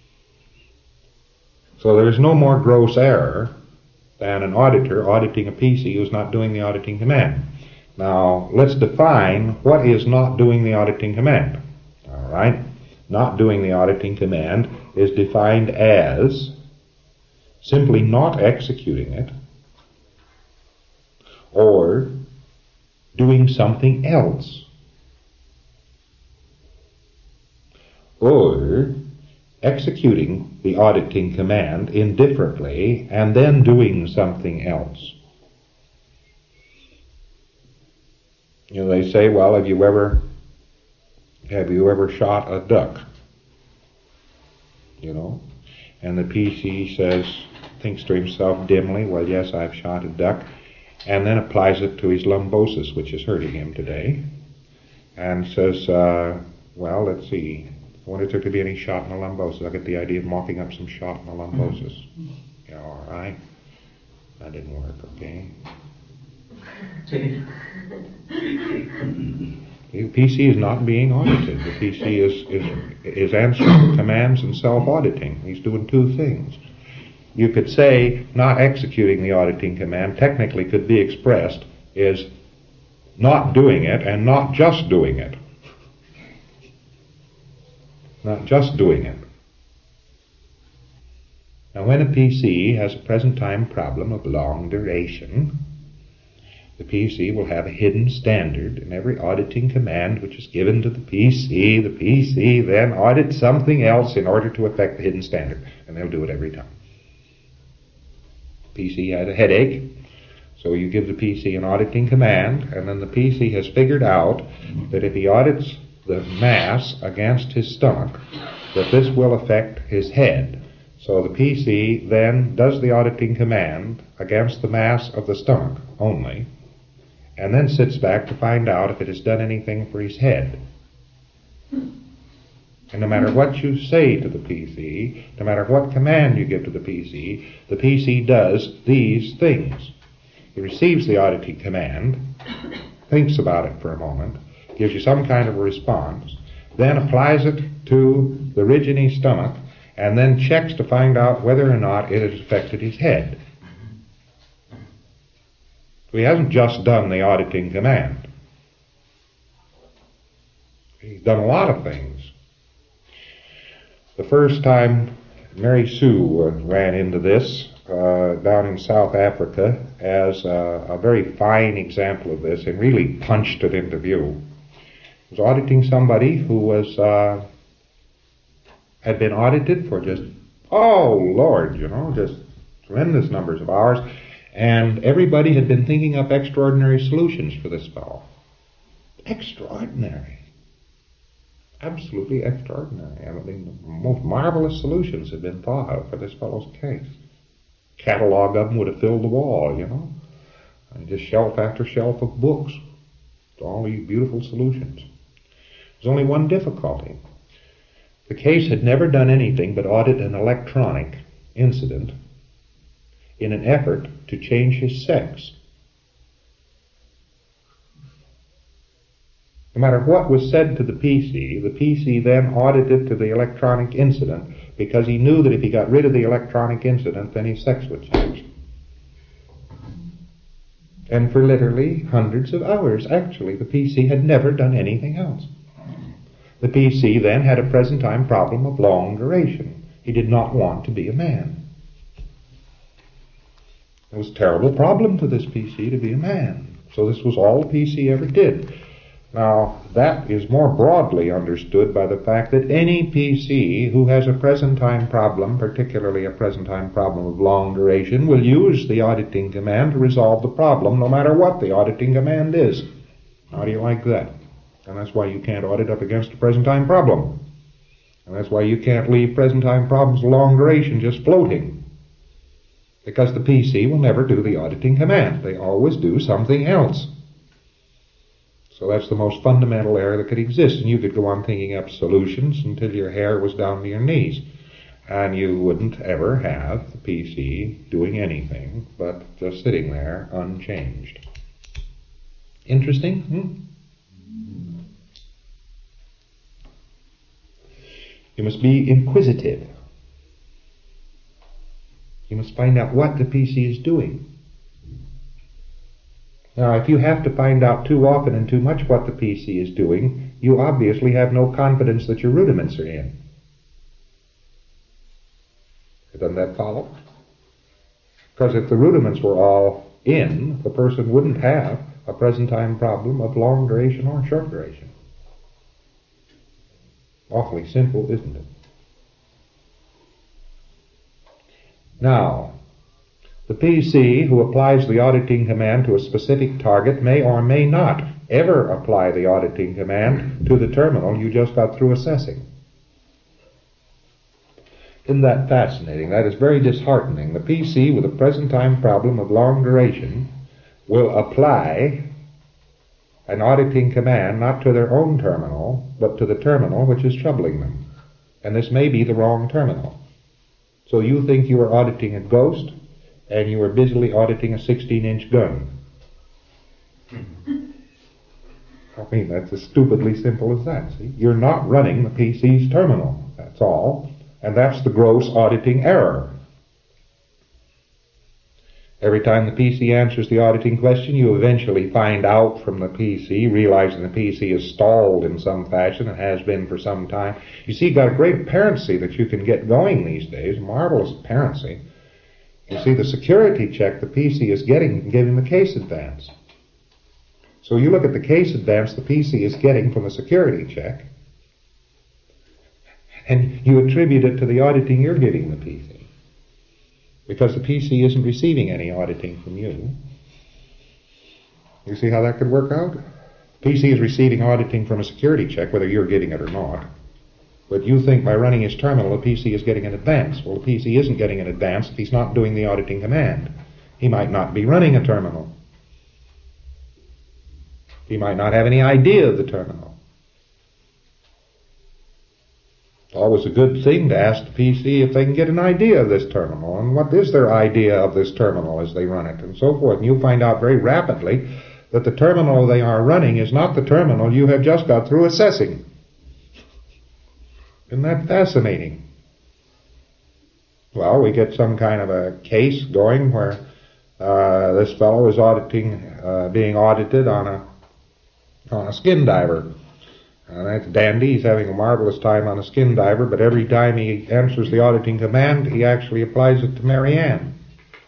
A: So there's no more gross error than an auditor auditing a PC who's not doing the auditing command. Now, let's define what is not doing the auditing command. All right? Not doing the auditing command is defined as simply not executing it or doing something else, or executing the auditing command indifferently and then doing something else. You know, they say, well, have you ever shot a duck? You know? And the PC thinks to himself dimly, well, yes, I've shot a duck, and then applies it to his lumbosis, which is hurting him today, and says, well, let's see, I wonder if there could be any shot in the lumbosis. I get the idea of mopping up some shot in the lumbosis. Yeah, all right. That didn't work, okay. The PC is not being audited. The PC is answering commands and self-auditing. He's doing two things. You could say not executing the auditing command technically could be expressed as not doing it and not just doing it. not just doing it. Now, when a PC has a present time problem of long duration, the PC will have a hidden standard in every auditing command which is given to the PC. The PC then audits something else in order to affect the hidden standard, and they'll do it every time. PC had a headache, so you give the PC an auditing command, and then the PC has figured out that if he audits the mass against his stomach, that this will affect his head. So the PC then does the auditing command against the mass of the stomach only, and then sits back to find out if it has done anything for his head. And no matter what you say to the PC, no matter what command you give to the PC does these things. He receives the auditing command, thinks about it for a moment, gives you some kind of a response, then applies it to the ridge in his stomach, and then checks to find out whether or not it has affected his head. So he hasn't just done the auditing command. He's done a lot of things. The first time Mary Sue ran into this down in South Africa as a very fine example of this, and really punched it into view. Was auditing somebody who was had been audited for just, just tremendous numbers of hours, and everybody had been thinking up extraordinary solutions for this fellow. Extraordinary. Absolutely extraordinary. I mean, the most marvelous solutions had been thought of for this fellow's case. Catalog of them would have filled the wall, And just shelf after shelf of books. All these beautiful solutions. There's only one difficulty. The case had never done anything but audit an electronic incident in an effort to change his sex. No matter what was said to the PC then audited to the electronic incident, because he knew that if he got rid of the electronic incident, then his sex would change. And for literally hundreds of hours, actually, the PC had never done anything else. The PC then had a present time problem of long duration. He did not want to be a man. It was a terrible problem to this PC to be a man. So this was all the PC ever did. Now, that is more broadly understood by the fact that any PC who has a present time problem, particularly a present time problem of long duration, will use the auditing command to resolve the problem, no matter what the auditing command is. How do you like that? And that's why you can't audit up against a present time problem. And that's why you can't leave present time problems of long duration just floating. Because the PC will never do the auditing command. They always do something else. So that's the most fundamental error that could exist. And you could go on thinking up solutions until your hair was down to your knees. And you wouldn't ever have the PC doing anything but just sitting there unchanged. Interesting? You must be inquisitive. You must find out what the PC is doing. Now, if you have to find out too often and too much what the PC is doing, you obviously have no confidence that your rudiments are in. Doesn't that follow? Because if the rudiments were all in, the person wouldn't have a present time problem of long duration or short duration. Awfully simple, isn't it? Now, the PC who applies the auditing command to a specific target may or may not ever apply the auditing command to the terminal you just got through assessing. Isn't that fascinating? That is very disheartening. The PC with a present time problem of long duration will apply an auditing command not to their own terminal, but to the terminal which is troubling them. And this may be the wrong terminal. So you think you are auditing a ghost, and you are busily auditing a 16-inch gun. I mean, that's as stupidly simple as that, see? You're not running the PC's terminal, that's all. And that's the gross auditing error. Every time the PC answers the auditing question, you eventually find out from the PC, realizing the PC is stalled in some fashion and has been for some time. You see, you've got a great apparency that you can get going these days, marvelous apparency. You see, the security check the PC is getting, you can give him the case advance. So you look at the case advance the PC is getting from the security check, and you attribute it to the auditing you're giving the PC. Because the PC isn't receiving any auditing from you. You see how that could work out? The PC is receiving auditing from a security check, whether you're getting it or not. But you think by running his terminal, the PC is getting an advance. Well, the PC isn't getting an advance if he's not doing the auditing command. He might not be running a terminal. He might not have any idea of the terminal. It's always a good thing to ask the PC if they can get an idea of this terminal, and what is their idea of this terminal as they run it, and so forth. And you'll find out very rapidly that the terminal they are running is not the terminal you have just got through assessing. Isn't that fascinating? Well, we get some kind of a case going where this fellow is being audited on a skin diver. And that's dandy. He's having a marvelous time on a skin diver, but every time he answers the auditing command, he actually applies it to Marianne.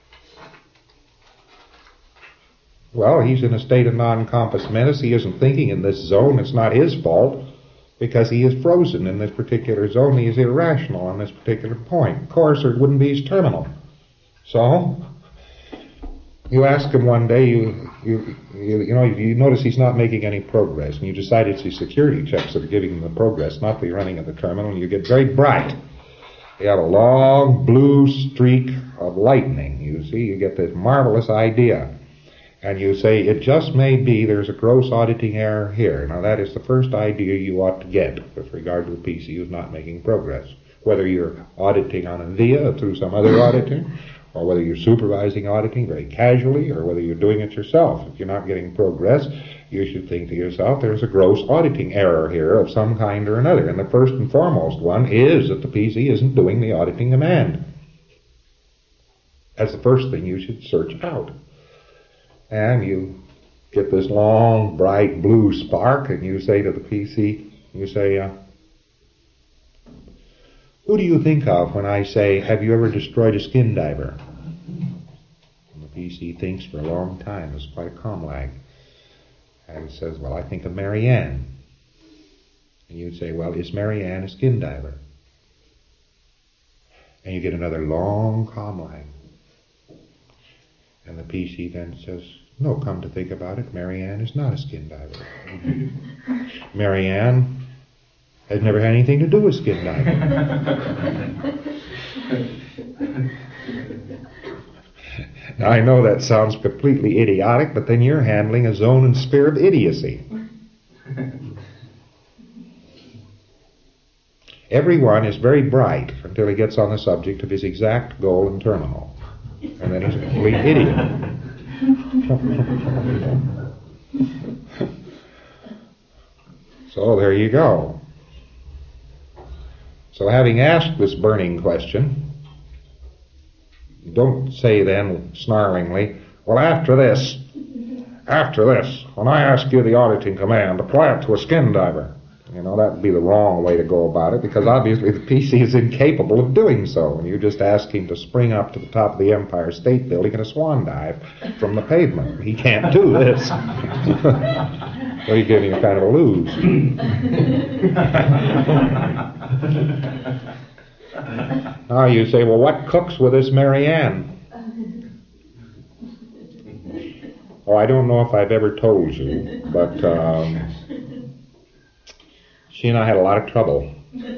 A: Well, he's in a state of non-compass menace. He isn't thinking in this zone. It's not his fault, because he is frozen in this particular zone. He is irrational on this particular point. Of course, it wouldn't be his terminal. So, you ask him one day, you notice he's not making any progress, and you decide it's his security checks that are giving him the progress, not the running of the terminal, and you get very bright. You have a long blue streak of lightning, you see, you get this marvelous idea. And you say, it just may be there's a gross auditing error here. Now that is the first idea you ought to get with regard to the PC who's not making progress. Whether you're auditing on a VIA through some other auditor, or whether you're supervising auditing very casually, or whether you're doing it yourself. If you're not getting progress, you should think to yourself, there's a gross auditing error here of some kind or another. And the first and foremost one is that the PC isn't doing the auditing command. That's the first thing you should search out. And you get this long, bright blue spark, and you say to the PC, who do you think of when I say, have you ever destroyed a skin diver? And the PC thinks for a long time. There's quite a calm lag. And it says, well, I think of Marianne. And you'd say, well, is Marianne a skin diver? And you get another long calm lag. And the PC then says, no, come to think about it, Marianne is not a skin diver. Marianne has never had anything to do with skin diving. Now, I know that sounds completely idiotic, but then you're handling a zone and sphere of idiocy. Everyone is very bright until he gets on the subject of his exact goal and terminal. And then he's a complete idiot. So there you go. So having asked this burning question, don't say then snarlingly, well, after this, when I ask you the auditing command, apply it to a skin diver. You know, that would be the wrong way to go about it, because obviously the PC is incapable of doing so. And you just ask him to spring up to the top of the Empire State Building in a swan dive from the pavement. He can't do this. So you're giving him kind of a lose. Now you say, well, what cooks with this Marianne? Oh, I don't know if I've ever told you, but she and I had a lot of trouble.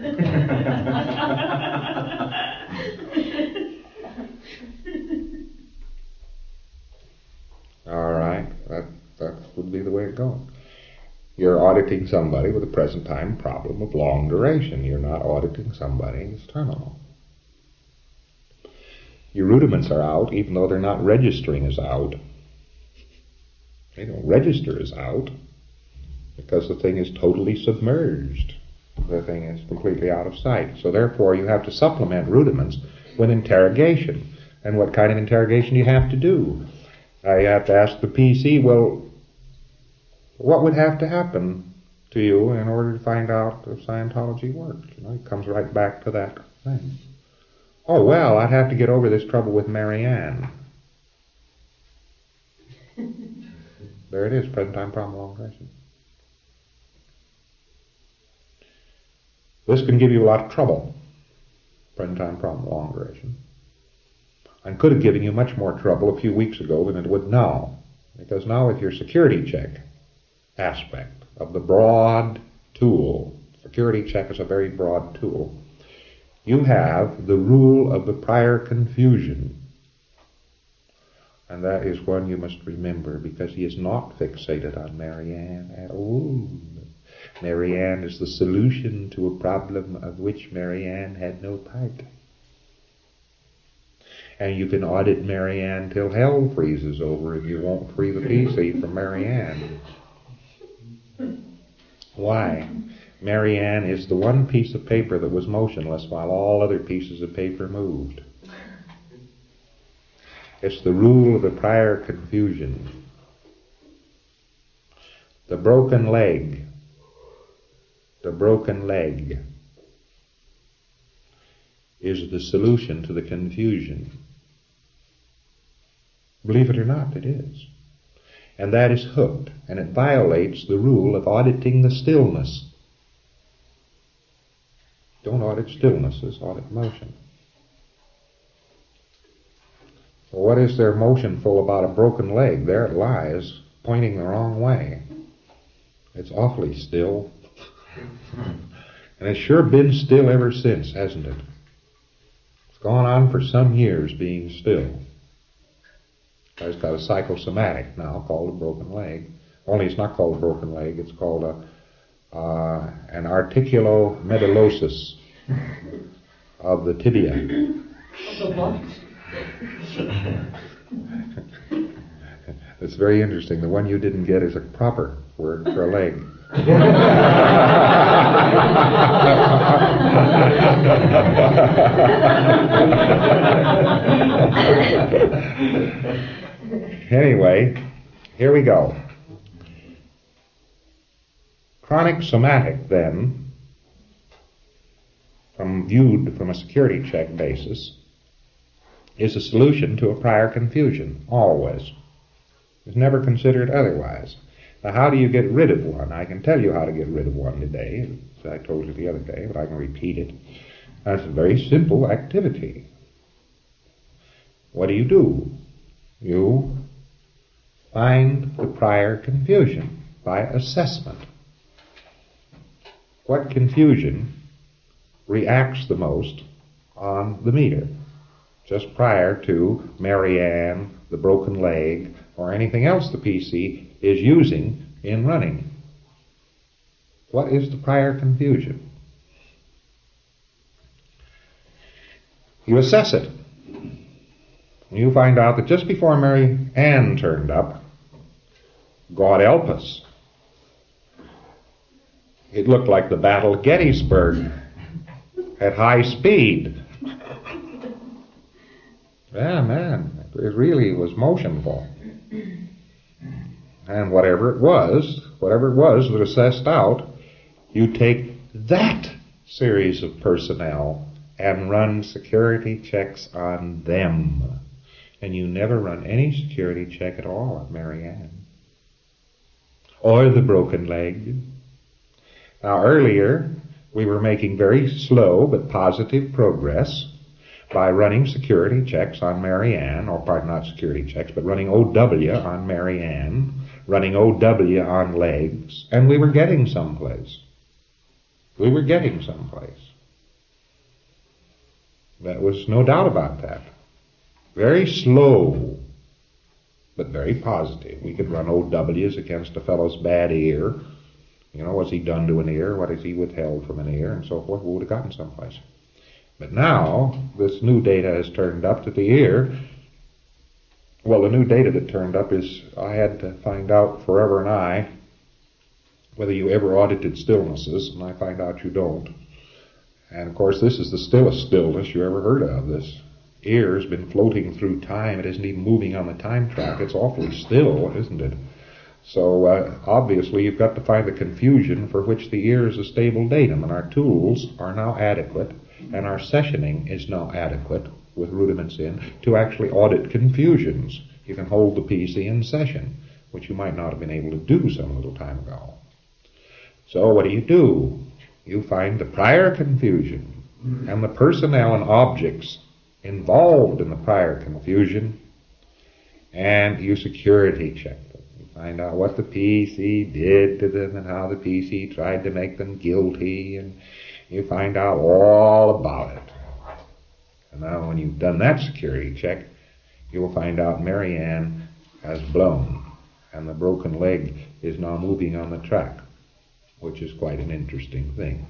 A: All right, that would be the way it goes. You're auditing somebody with a present time problem of long duration. You're not auditing somebody's terminal. Your rudiments are out, even though they're not registering as out. They don't register as out, because the thing is totally submerged. The thing is completely out of sight. So therefore you have to supplement rudiments with interrogation. And what kind of interrogation do you have to do? I have to ask the PC, well, what would have to happen to you in order to find out if Scientology worked? You know, it comes right back to that thing. Oh, well, I'd have to get over this trouble with Marianne. There it is, present time problem, long duration. This can give you a lot of trouble, present time problem, long duration. And could have given you much more trouble a few weeks ago than it would now. Because now with your security check aspect of the broad tool, security check is a very broad tool, you have the rule of the prior confusion. And that is one you must remember, because he is not fixated on Marianne at all. Marianne is the solution to a problem of which Marianne had no part. And you can audit Marianne till hell freezes over and you won't free the PC from Marianne. Why? Marianne is the one piece of paper that was motionless while all other pieces of paper moved. It's the rule of the prior confusion. The broken leg is the solution to the confusion. Believe it or not, it is. And that is hooked, and it violates the rule of auditing the stillness. Don't audit stillnesses, audit motion. Well, what is there motionful about a broken leg? There it lies, pointing the wrong way. It's awfully still. And it's sure been still ever since, hasn't it? It's gone on for some years being still. It's got a psychosomatic now called a broken leg. Only it's not called a broken leg, it's called an articulomedulosis of the tibia.
C: The what?
A: It's very interesting. The one you didn't get is a proper word for a leg. Anyway, here we go. Chronic somatic, then, viewed from a security check basis, is a solution to a prior confusion, always. It's never considered otherwise. Now, how do you get rid of one? I can tell you how to get rid of one today, as I told you the other day, but I can repeat it. That's a very simple activity. What do? You find the prior confusion by assessment. What confusion reacts the most on the meter, just prior to Marianne, the broken leg, or anything else the PC is using in running? What is the prior confusion? You assess it. You find out that just before Marianne turned up, God help us, it looked like the Battle of Gettysburg at high speed. Yeah, man, it really was motionful. And whatever it was that assessed out, you take that series of personnel and run security checks on them. And you never run any security check at all on Marianne. Or the broken leg. Now earlier, we were making very slow but positive progress by running security checks on Marianne, or pardon, not security checks, but running OW on Marianne, running OW on legs, and we were getting someplace. There was no doubt about that. Very slow, but very positive. We could run OWs against a fellow's bad ear. You know, what's he done to an ear? What has he withheld from an ear? And so forth. We would have gotten someplace. But now, this new data has turned up that the ear, well, the new data that turned up is, I had to find out forever and I whether you ever audited stillnesses, and I find out you don't. And of course, this is the stillest stillness you ever heard of, this ear's been floating through time. It isn't even moving on the time track. It's awfully still, isn't it? So obviously you've got to find the confusion for which the ear is a stable datum, and our tools are now adequate, and our sessioning is now adequate with rudiments in to actually audit confusions. You can hold the PC in session, which you might not have been able to do some little time ago. So what do? You find the prior confusion and the personnel and objects involved in the prior confusion, and you security check them. You find out what the PC did to them and how the PC tried to make them guilty, and you find out all about it. And now when you've done that security check, you will find out Marianne has blown, and the broken leg is now moving on the track, which is quite an interesting thing.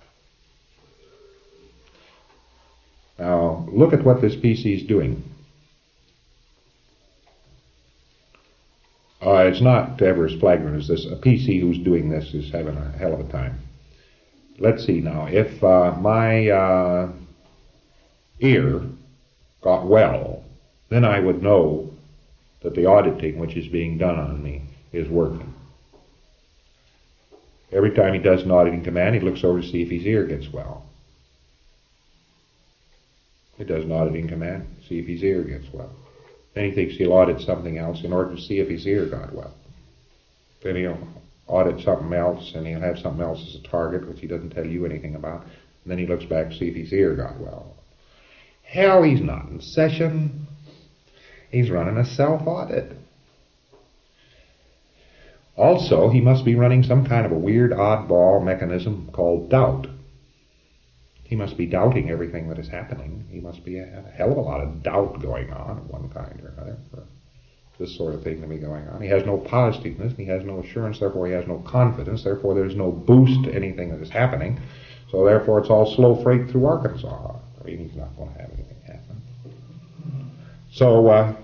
A: Now, look at what this PC is doing. It's not ever as flagrant as this. A PC who's doing this is having a hell of a time. Let's see now. If my ear got well, then I would know that the auditing which is being done on me is working. Every time he does an auditing command, he looks over to see if his ear gets well. He does an auditing command, see if his ear gets well. Then he thinks he'll audit something else in order to see if his ear got well. Then he'll audit something else, and he'll have something else as a target, which he doesn't tell you anything about. And then he looks back to see if his ear got well. Hell, he's not in session. He's running a self-audit. Also, he must be running some kind of a weird oddball mechanism called doubt. He must be doubting everything that is happening. He must be a hell of a lot of doubt going on of one kind or another for this sort of thing to be going on. He has no positiveness, he has no assurance, therefore he has no confidence, therefore there's no boost to anything that is happening. So therefore it's all slow freight through Arkansas. I mean, he's not going to have anything happen. So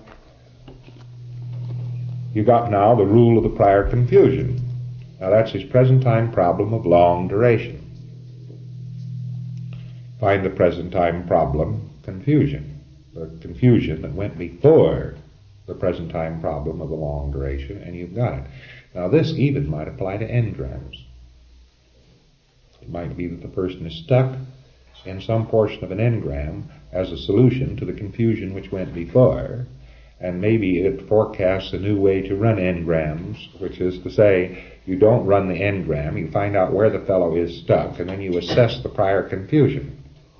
A: you got now the rule of the prior confusion. Now that's his present time problem of long duration. Find the present time problem confusion. The confusion that went before the present time problem of the long duration, and you've got it. Now this even might apply to engrams. It might be that the person is stuck in some portion of an engram as a solution to the confusion which went before, and maybe it forecasts a new way to run engrams, which is to say, you don't run the engram, you find out where the fellow is stuck, and then you assess the prior confusion.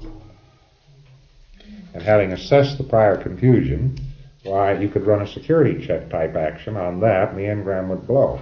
A: And having assessed the prior confusion, why, you could run a security check type action on that, and the engram would blow.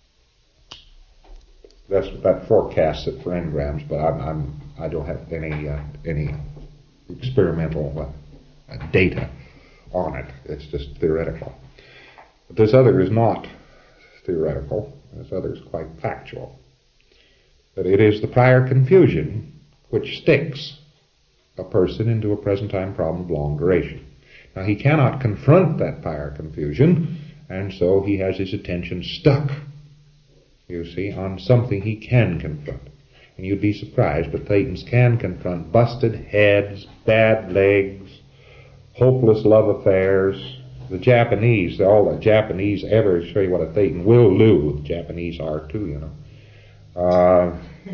A: That forecasts it for engrams, but I don't have any experimental data on it. It's just theoretical. But this other is not theoretical. This other is quite factual. That it is the prior confusion which sticks a person into a present time problem of long duration. Now he cannot confront that prior confusion, and so he has his attention stuck, you see, on something he can confront. And you'd be surprised, but Thetans can confront busted heads, bad legs, hopeless love affairs. The Japanese, all the Japanese ever show you what a Thetan will do. The Japanese are too, you know.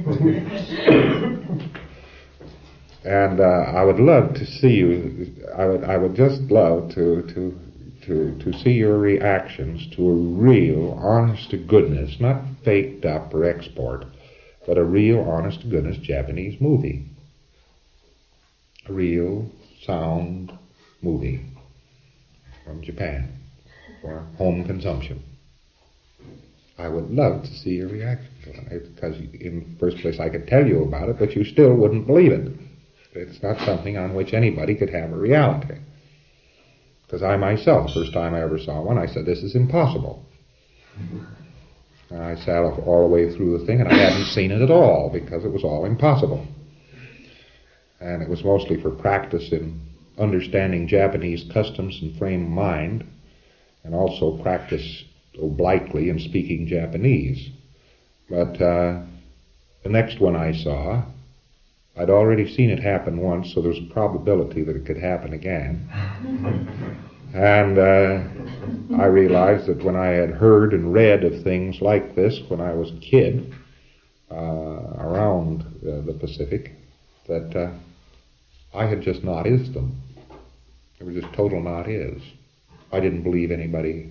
A: And I would love to see you. I would just love to see your reactions to a real, honest to goodness, not faked up or export, but a real, honest to goodness Japanese movie. A real, sound movie from Japan for home consumption. I would love to see your reaction to it, because in the first place I could tell you about it, but you still wouldn't believe it. It's not something on which anybody could have a reality. Because I myself, first time I ever saw one, I said, this is impossible. And I sat all the way through the thing, and I hadn't seen it at all, because it was all impossible. And it was mostly for practice in understanding Japanese customs and frame of mind, and also practice obliquely in speaking Japanese. But the next one I saw I'd already seen it happen once, so there's a probability that it could happen again. And I realized that when I had heard and read of things like this when I was a kid around the Pacific, that I had just not is them. It was just total not is. I didn't believe anybody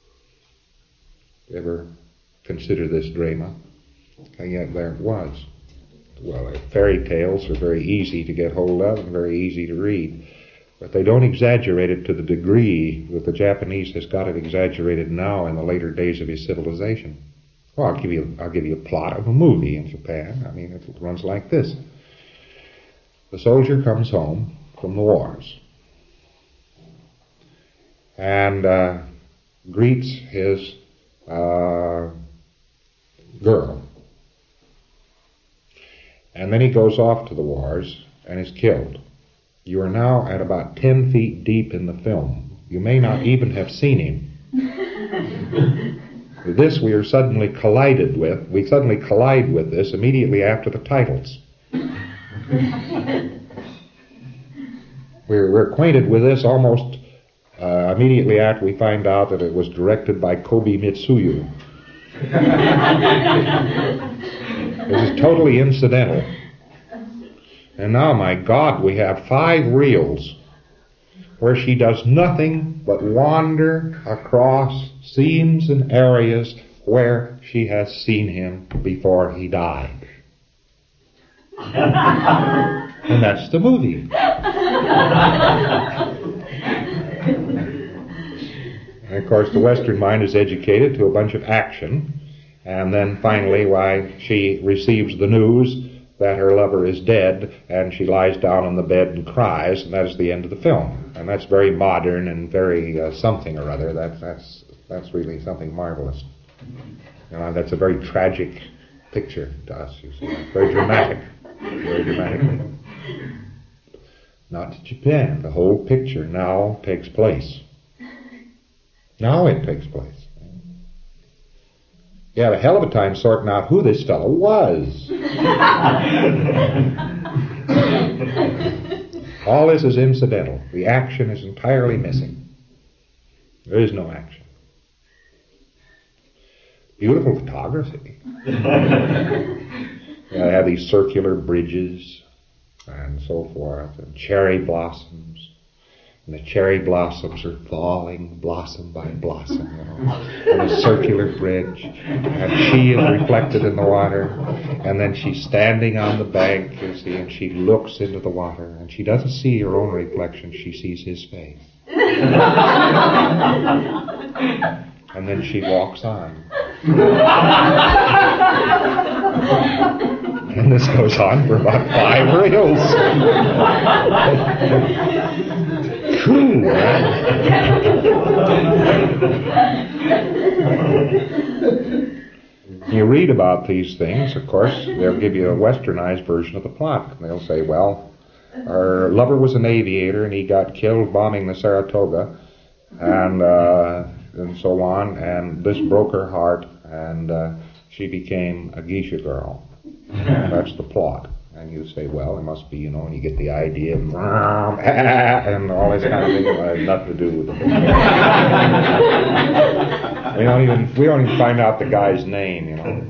A: ever considered this drama, and yet there it was. Well, fairy tales are very easy to get hold of and very easy to read, but they don't exaggerate it to the degree that the Japanese has got it exaggerated now in the later days of his civilization. Well, I'll give you a plot of a movie in Japan. I mean, it runs like this. The soldier comes home from the wars and greets his girl. And then he goes off to the wars and is killed. You are now at about 10 feet deep in the film. You may not even have seen him. This we suddenly collide with this immediately after the titles. We're acquainted with this almost immediately after we find out that it was directed by Kobe Mitsuyu. It is totally incidental. And now, my God, we have 5 reels where she does nothing but wander across scenes and areas where she has seen him before he died. And that's the movie. And of course, the Western mind is educated to a bunch of action. And then finally, why she receives the news that her lover is dead, and she lies down on the bed and cries, and that is the end of the film. And that's very modern and very something or other. That's really something marvelous. You know, that's a very tragic picture to us, you see. Very dramatic. Very dramatically. Not to Japan. The whole picture now takes place. Now it takes place. You had a hell of a time sorting out who this fellow was. All this is incidental. The action is entirely missing. There is no action. Beautiful photography. You have these circular bridges and so forth, and cherry blossoms. And the cherry blossoms are falling blossom by blossom, you know, on a circular bridge. And she is reflected in the water. And then she's standing on the bank, you see, and she looks into the water. And she doesn't see her own reflection, she sees his face. And then she walks on. And this goes on for about 5 reels. Cool, right? You read about these things, of course, they'll give you a westernized version of the plot. They'll say, well, her lover was an aviator and he got killed bombing the Saratoga, and so on, and this broke her heart, and she became a geisha girl. And that's the plot. And you say, well, it must be, you know, and you get the idea of and all this kind of thing that has nothing to do with it. We don't even find out the guy's name, you know.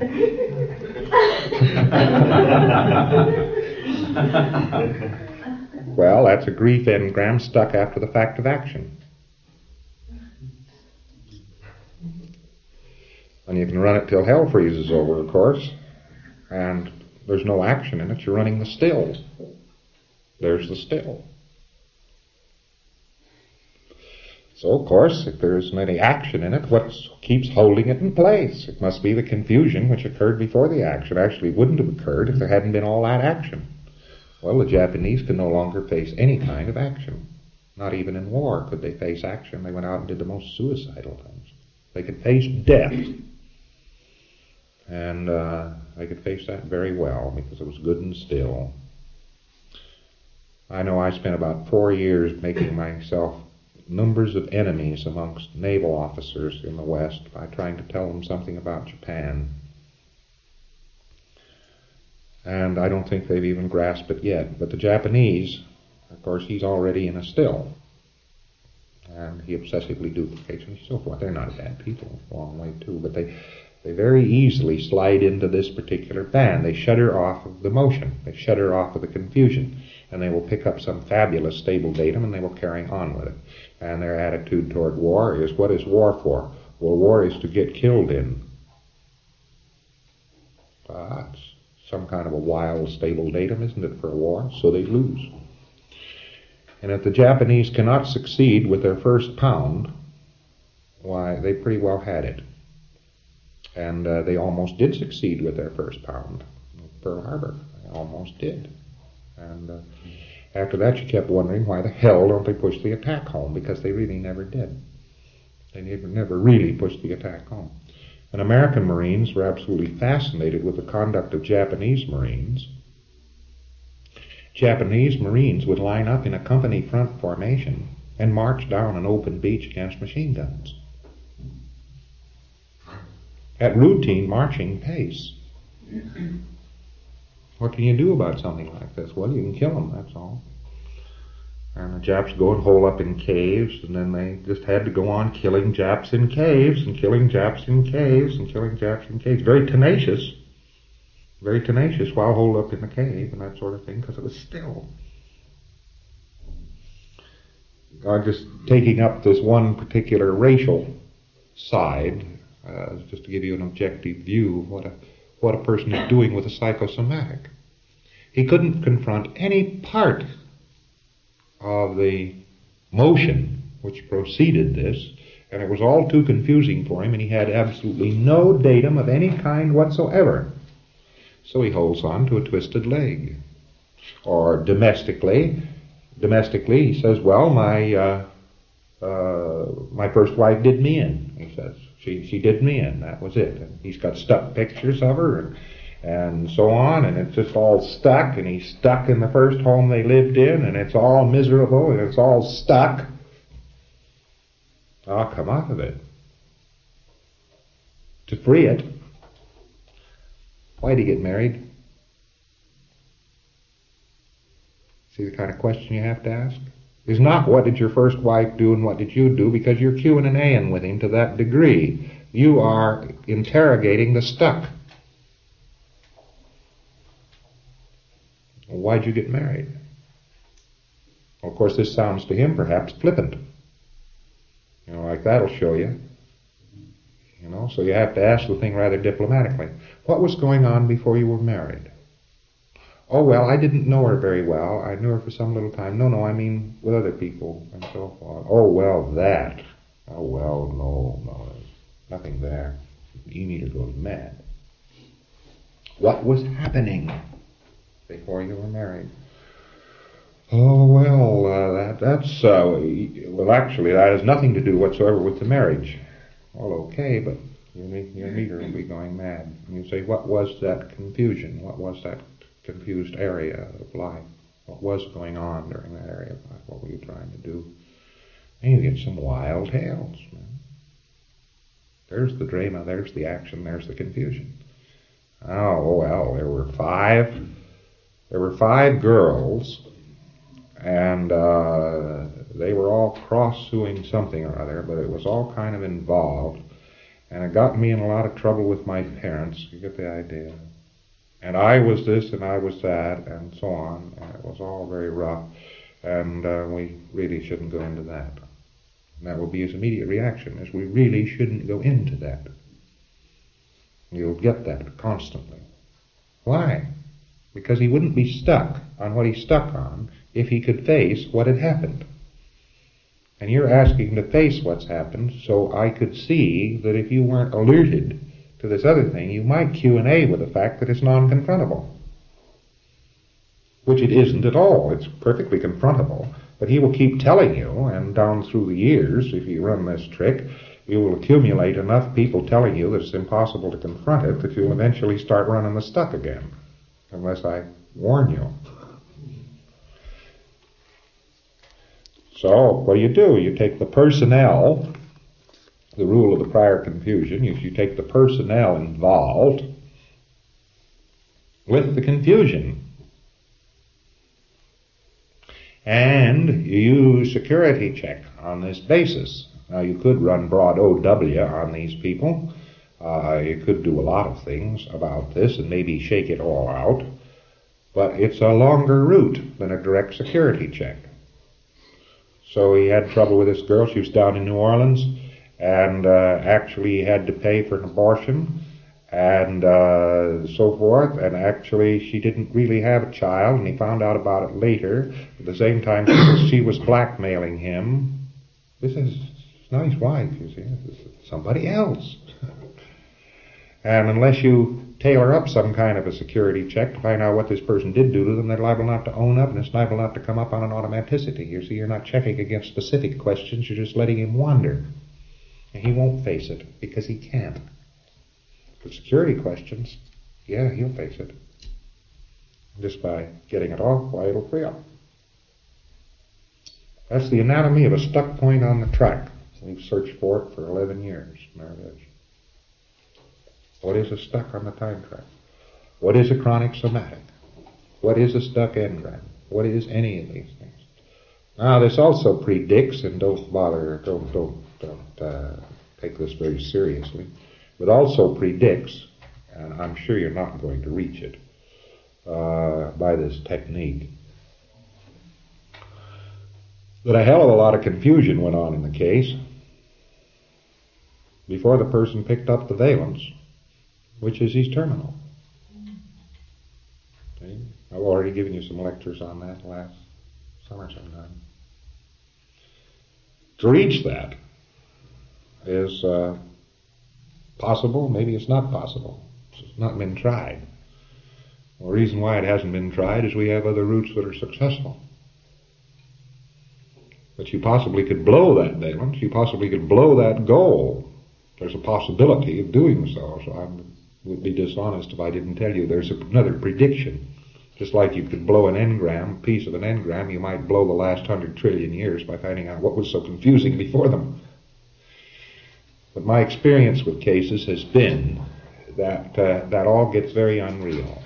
A: Well, that's a grief engram stuck after the fact of action. And you can run it till hell freezes over, of course. And there's no action in it. You're running the still. There's the still. So, of course, if there isn't any action in it, what keeps holding it in place? It must be the confusion which occurred before the action. Actually, it wouldn't have occurred if there hadn't been all that action. Well, the Japanese could no longer face any kind of action. Not even in war could they face action. They went out and did the most suicidal things. They could face death. And I could face that very well because it was good and still. I know I spent about 4 years making myself numbers of enemies amongst naval officers in the West by trying to tell them something about Japan. And I don't think they've even grasped it yet. But the Japanese, of course, he's already in a still. And he obsessively duplicates and so forth. They're not bad people, a long way too, but they very easily slide into this particular band. They shudder off of the motion. They shudder off of the confusion. And they will pick up some fabulous stable datum and they will carry on with it. And their attitude toward war is, what is war for? Well, war is to get killed in. That's some kind of a wild, stable datum, isn't it, for a war? So they lose. And if the Japanese cannot succeed with their first pound, why, they pretty well had it. And they almost did succeed with their first pound. Pearl Harbor, they almost did. And after that you kept wondering, why the hell don't they push the attack home? Because they really never did. They never really pushed the attack home. And American Marines were absolutely fascinated with the conduct of Japanese Marines. Japanese Marines would line up in a company front formation and march down an open beach against machine guns at routine marching pace. What can you do about something like this? Well, you can kill them, that's all. And the Japs go and hole up in caves, and then they just had to go on killing Japs in caves, and killing Japs in caves, and killing Japs in caves. Very tenacious while holed up in the cave, and that sort of thing, because it was still. I'm just taking up this one particular racial side, just to give you an objective view of what a person is doing with a psychosomatic. He couldn't confront any part of the motion which preceded this, and it was all too confusing for him, and he had absolutely no datum of any kind whatsoever. So he holds on to a twisted leg. Or domestically he says, well, my first wife did me in, he says. She did me in, that was it. And he's got stuck pictures of her and so on, and it's just all stuck, and he's stuck in the first home they lived in, and it's all miserable, and it's all stuck. I'll come out of it. To free it. Why'd he get married? See the kind of question you have to ask? Is not what did your first wife do and what did you do, because you're Qing and Aing with him to that degree. You are interrogating the stuck. Well, why'd you get married? Well, of course, this sounds to him perhaps flippant. Like that'll show you. So you have to ask the thing rather diplomatically. What was going on before you were married? Oh, well, I didn't know her very well. I knew her for some little time. No, I mean with other people and so on. Oh, well, that. Oh, well, no, there's nothing there. You need to go mad. What was happening before you were married? Oh, well, that's actually, that has nothing to do whatsoever with the marriage. Well, okay, but your meter will be going mad. And you say, what was that confusion? What was that confused area of life? What was going on during that area of life? What were you trying to do? And you get some wild tales, man. There's the drama, there's the action, there's the confusion. Oh, well, there were five girls, and they were all cross-suing something or other, but it was all kind of involved, and it got me in a lot of trouble with my parents. You get the idea. And I was this and I was that and so on, and it was all very rough, and we really shouldn't go into that. And that will be his immediate reaction, is we really shouldn't go into that. You'll get that constantly. Why? Because he wouldn't be stuck on what he's stuck on if he could face what had happened. And you're asking to face what's happened, so I could see that if you weren't alerted to this other thing, you might Q&A with the fact that it's non-confrontable. Which it isn't at all. It's perfectly confrontable. But he will keep telling you, and down through the years, if you run this trick, you will accumulate enough people telling you that it's impossible to confront it that you'll eventually start running the stuck again. Unless I warn you. So, what do? You take the personnel, the rule of the prior confusion, if you take the personnel involved, with the confusion. And you use security check on this basis. Now you could run broad OW on these people. You could do a lot of things about this and maybe shake it all out. But it's a longer route than a direct security check. So he had trouble with this girl. She was down in New Orleans, and actually he had to pay for an abortion and so forth. And actually she didn't really have a child, and he found out about it later. At the same time, she was blackmailing him. This is not his wife, you see. This is somebody else. And unless you tailor up some kind of a security check to find out what this person did do to them, they're liable not to own up, and it's liable not to come up on an automaticity. You see, you're not checking against specific questions, you're just letting him wander. And he won't face it, because he can't. For security questions, yeah, he'll face it. Just by getting it off, why, it'll free up. That's the anatomy of a stuck point on the track. We've searched for it for 11 years. There it is. What is a stuck on the time track? What is a chronic somatic? What is a stuck engram? What is any of these things? Now, this also predicts, and don't take this very seriously, but also predicts, and I'm sure you're not going to reach it by this technique, that a hell of a lot of confusion went on in the case before the person picked up the valence, which is his terminal. Okay? I've already given you some lectures on that last summer sometime. To reach that is possible, maybe it's not possible. It's not been tried. The reason why it hasn't been tried is we have other routes that are successful. But you possibly could blow that valence, you possibly could blow that goal. There's a possibility of doing so, so I would be dishonest if I didn't tell you there's another prediction. Just like you could blow an engram, a piece of an engram, you might blow the last 100 trillion years by finding out what was so confusing before them. But my experience with cases has been that that all gets very unreal.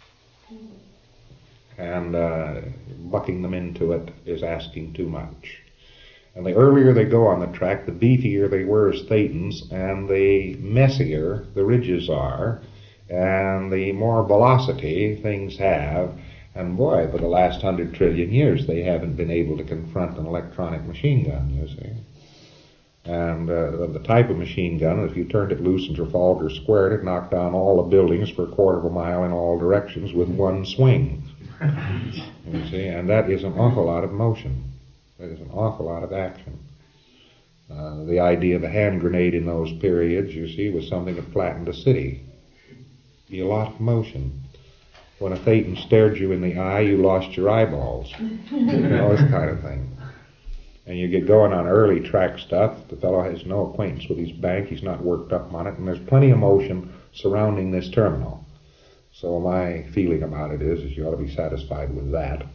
A: And bucking them into it is asking too much. And the earlier they go on the track, the beefier they were as thetans, and the messier the ridges are, and the more velocity things have. And boy, for the last 100 trillion years, they haven't been able to confront an electronic machine gun, you see. And the type of machine gun, if you turned it loose in Trafalgar Square, it'd knock down all the buildings for a quarter of a mile in all directions with one swing. You see, and that is an awful lot of motion. That is an awful lot of action. The idea of a hand grenade in those periods, you see, was something that flattened a city. Be a lot of motion. When a thetan stared you in the eye, you lost your eyeballs. You know, this kind of thing. And you get going on early track stuff, the fellow has no acquaintance with his bank, he's not worked up on it, and there's plenty of motion surrounding this terminal. So my feeling about it is you ought to be satisfied with that.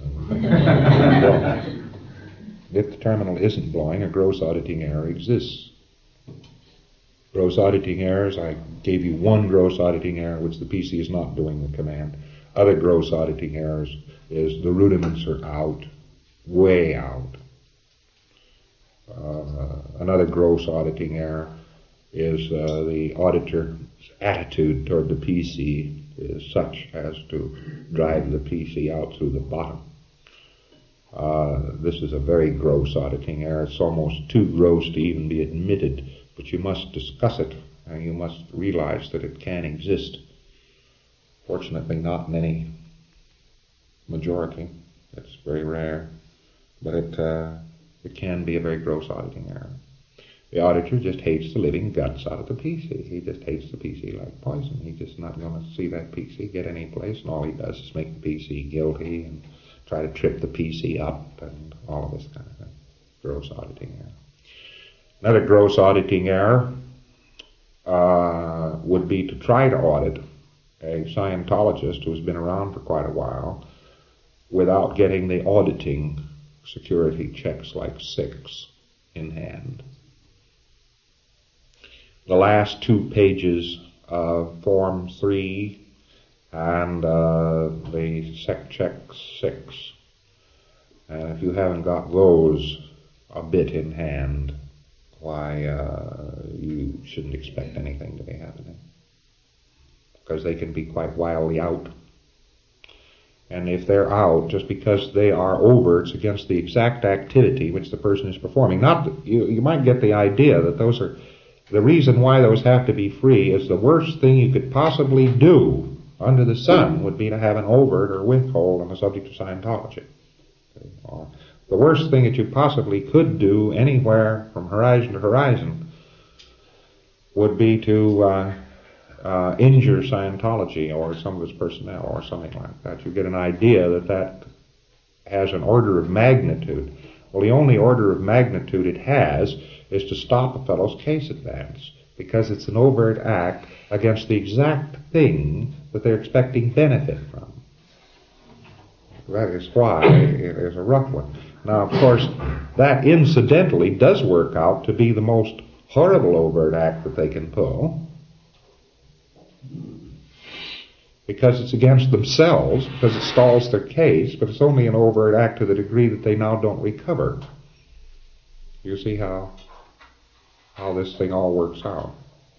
A: If the terminal isn't blowing, a gross auditing error exists. Gross auditing errors, I gave you one gross auditing error which the PC is not doing the command. Other gross auditing errors is the rudiments are out, way out. Another gross auditing error is the auditor's attitude toward the PC is such as to drive the PC out through the bottom. This is a very gross auditing error. It's almost too gross to even be admitted, but you must discuss it, and you must realize that it can exist. Fortunately, not in any majority. It's very rare, but it can be a very gross auditing error. The auditor just hates the living guts out of the PC. He just hates the PC like poison. He's just not going to see that PC get any place, and all he does is make the PC guilty and try to trip the PC up and all of this kind of thing. Gross auditing error. Another gross auditing error would be to try to audit a Scientologist who's been around for quite a while without getting the auditing security checks like 6 in hand. The last 2 pages of Form 3 and the Sec Check 6. And if you haven't got those a bit in hand, why, you shouldn't expect anything to be happening. Because they can be quite wildly out. And if they're out, just because they are overts against the exact activity which the person is performing, not that you might get the idea that those are, the reason why those have to be free is the worst thing you could possibly do under the sun would be to have an overt or withhold on the subject of Scientology. The worst thing that you possibly could do anywhere from horizon to horizon would be to injure Scientology or some of its personnel or something like that. You get an idea that that has an order of magnitude. Well, the only order of magnitude it has is to stop a fellow's case advance, because it's an overt act against the exact thing that they're expecting benefit from. That is why it is a rough one. Now, of course, that incidentally does work out to be the most horrible overt act that they can pull, because it's against themselves, because it stalls their case, but it's only an overt act to the degree that they now don't recover. You see how this thing all works out.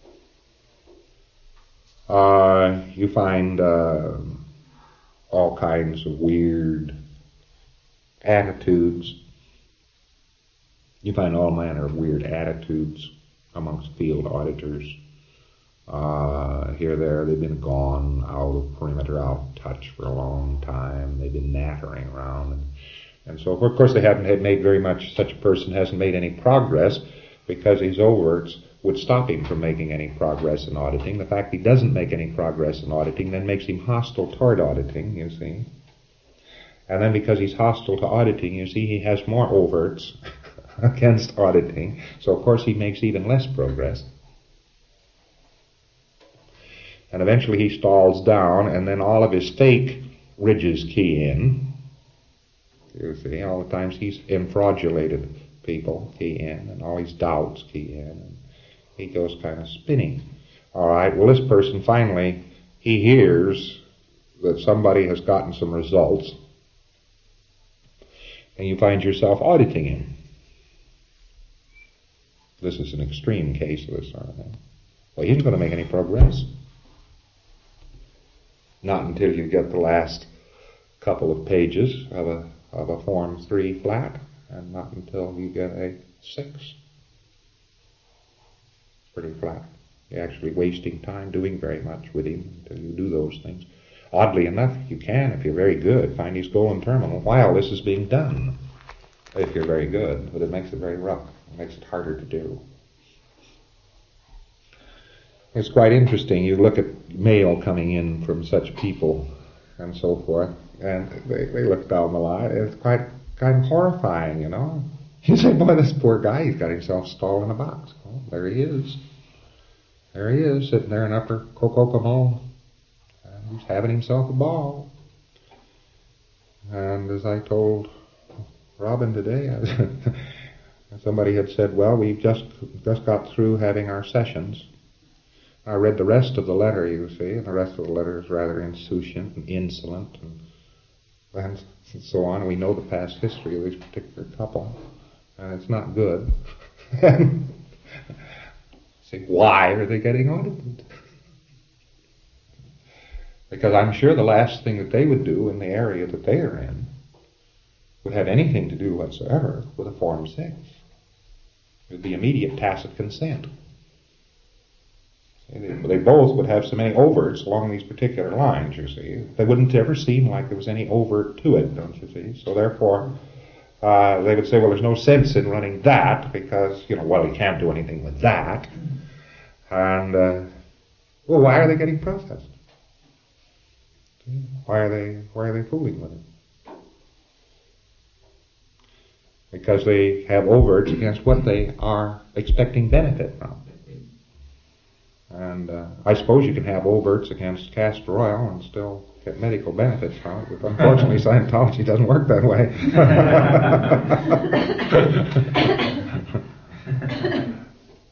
A: You find all kinds of weird attitudes. You find all manner of weird attitudes amongst field auditors. Here, there, they've been gone out of perimeter, out of touch for a long time. They've been nattering around, and so of course they haven't had made very much. Such a person hasn't made any progress because his overts would stop him from making any progress in auditing. The fact he doesn't make any progress in auditing then makes him hostile toward auditing, you see. And then because he's hostile to auditing, you see, he has more overts against auditing. So of course he makes even less progress. And eventually he stalls down, and then all of his fake ridges key in. You see, all the times he's infraudulated people key in, and all his doubts key in, and he goes kind of spinning. All right, well, this person finally, he hears that somebody has gotten some results, and you find yourself auditing him. This is an extreme case of this sort of thing. Well, he isn't going to make any progress. Not until you get the last couple of pages of a Form 3 flat, and not until you get a 6. Pretty flat. You're actually wasting time doing very much with him until you do those things. Oddly enough, you can, if you're very good, find his golden terminal while this is being done. If you're very good, but it makes it very rough. It makes it harder to do. It's quite interesting. You look at mail coming in from such people and so forth, and they look down the line. It's quite kind of horrifying, you know. You say, boy, this poor guy, he's got himself stalled in a box. Well, there he is. There he is, sitting there in Upper Kokomo. And he's having himself a ball. And as I told Robin today, somebody had said, well, we've just got through having our sessions. I read the rest of the letter, you see, and the rest of the letter is rather insouciant and insolent and so on. We know the past history of this particular couple, and it's not good. Say, why are they getting audited? Because I'm sure the last thing that they would do in the area that they are in would have anything to do whatsoever with a Form 6. It would be immediate tacit consent. They both would have so many overts along these particular lines, you see. They wouldn't ever seem like there was any overt to it, don't you see? So therefore, they would say, well, there's no sense in running that because, well, you can't do anything with that. And, well, why are they getting processed? Why are they fooling with it? Because they have overts against what they are expecting benefit from. And I suppose you can have overts against castor oil and still get medical benefits from it, but unfortunately Scientology doesn't work that way.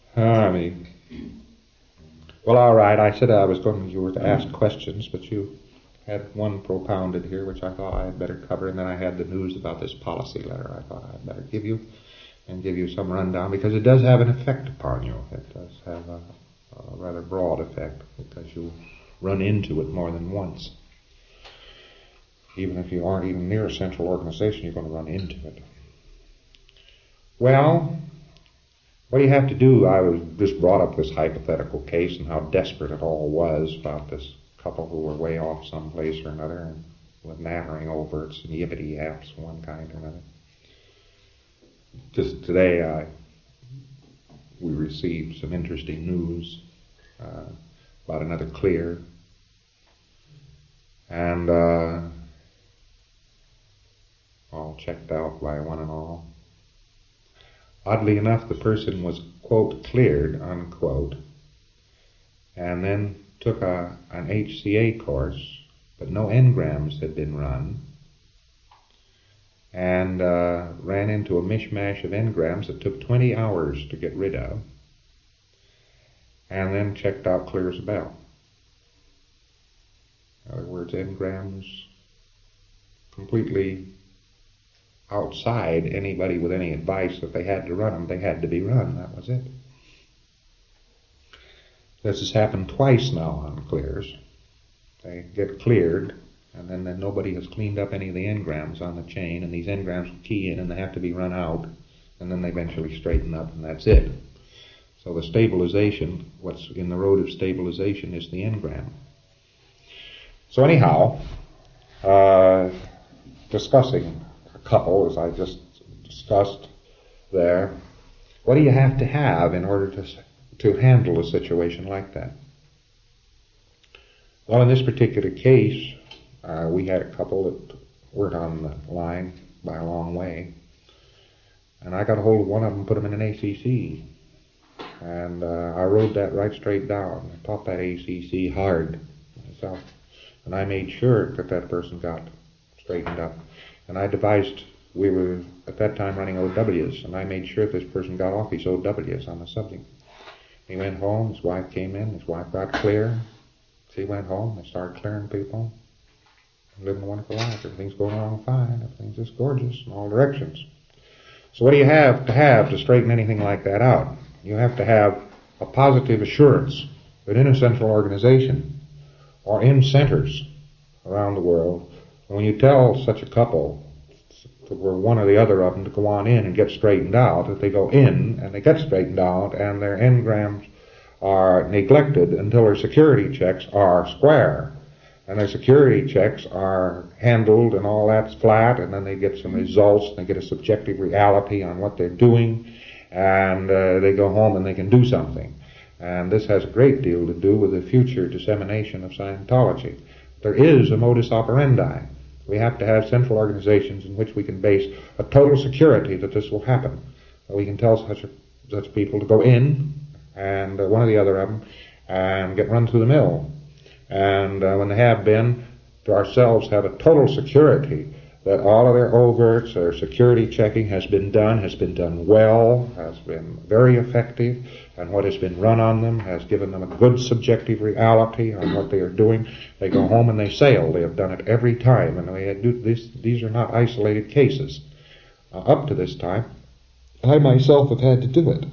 A: Well, all right, I said you were to ask questions, but you had one propounded here, which I thought I had better cover, and then I had the news about this policy letter I thought I'd better give you, and give you some rundown, because it does have an effect upon you. It does have a rather broad effect, because you run into it more than once. Even if you aren't even near a central organization, you're going to run into it. Well, what do you have to do? I was just brought up this hypothetical case and how desperate it all was about this couple who were way off someplace or another, and with nattering over it, some yippity yaps of one kind or another. Just today, we received some interesting news about another clear, and all checked out by one and all. Oddly enough, the person was, quote, cleared, unquote, and then took an HCA course, but no engrams had been run, and ran into a mishmash of engrams that took 20 hours to get rid of, and then checked out clear as a bell. In other words, engrams completely outside anybody with any advice that they had to run them. They had to be run. That was it. This has happened twice now on clears. They get cleared, and then nobody has cleaned up any of the engrams on the chain, and these engrams key in, and they have to be run out, and then they eventually straighten up, and that's it. So the stabilization, what's in the road of stabilization, is the engram. So anyhow, discussing a couple, as I just discussed there, what do you have to have in order to handle a situation like that? Well, in this particular case, we had a couple that weren't on the line by a long way, and I got a hold of one of them, put them in an ACC, and I rode that right straight down. I taught that ACC hard myself, and I made sure that that person got straightened up. And I devised, we were at that time running OWs, and I made sure this person got off his OWs on the subject. He went home, his wife came in, his wife got clear. She went home, they started clearing people, living a wonderful life. Everything's going along fine, everything's just gorgeous in all directions. So what do you have to straighten anything like that out? You have to have a positive assurance that in a central organization, or in centers around the world, when you tell such a couple, or one or the other of them, to go on in and get straightened out, that they go in and they get straightened out and their engrams are neglected until their security checks are square. And their security checks are handled and all that's flat, and then they get some results, and they get a subjective reality on what they're doing, and they go home and they can do something. And this has a great deal to do with the future dissemination of Scientology. There is a modus operandi. We have to have central organizations in which we can base a total security that this will happen. We can tell such people to go in, and one or the other of them, and get run through the mill. And when they have been, to ourselves have a total security that all of their overts, their security checking has been done well, has been very effective, and what has been run on them has given them a good subjective reality on what they are doing. They go home and they sail. They have done it every time, and these are not isolated cases. Up to this time, I myself have had to do it.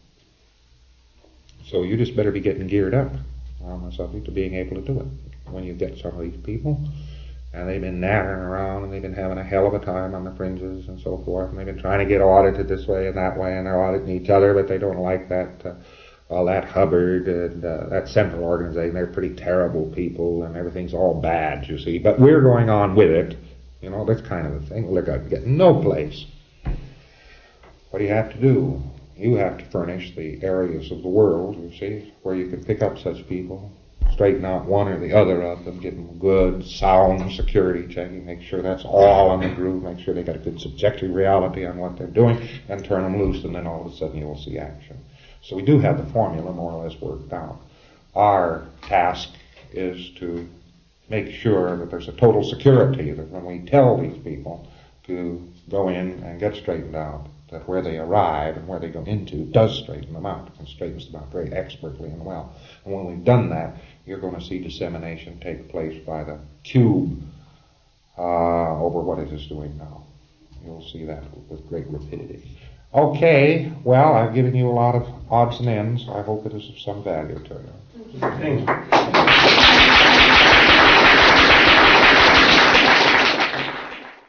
A: So you just better be getting geared up on the subject of being able to do it. When you get some of these people, and they've been nattering around, and they've been having a hell of a time on the fringes and so forth, and they've been trying to get audited this way and that way, and they're auditing each other, but they don't like that Hubbard and that central organization. They're pretty terrible people, and everything's all bad, you see. But we're going on with it. You know, that's kind of the thing. Look, I'm getting no place. What do you have to do? You have to furnish the areas of the world, you see, where you can pick up such people, straighten out one or the other of them, give them good, sound security checking, make sure that's all on the groove, make sure they got a good subjective reality on what they're doing, and turn them loose, and then all of a sudden you will see action. So we do have the formula more or less worked out. Our task is to make sure that there's a total security, that when we tell these people to go in and get straightened out, that where they arrive and where they go into does straighten them out, and straightens them out very expertly and well. And when we've done that, you're going to see dissemination take place by the cube over what it is doing now. You'll see that with great rapidity. Okay, well, I've given you a lot of odds and ends. I hope it is of some value to you.
C: Thank you.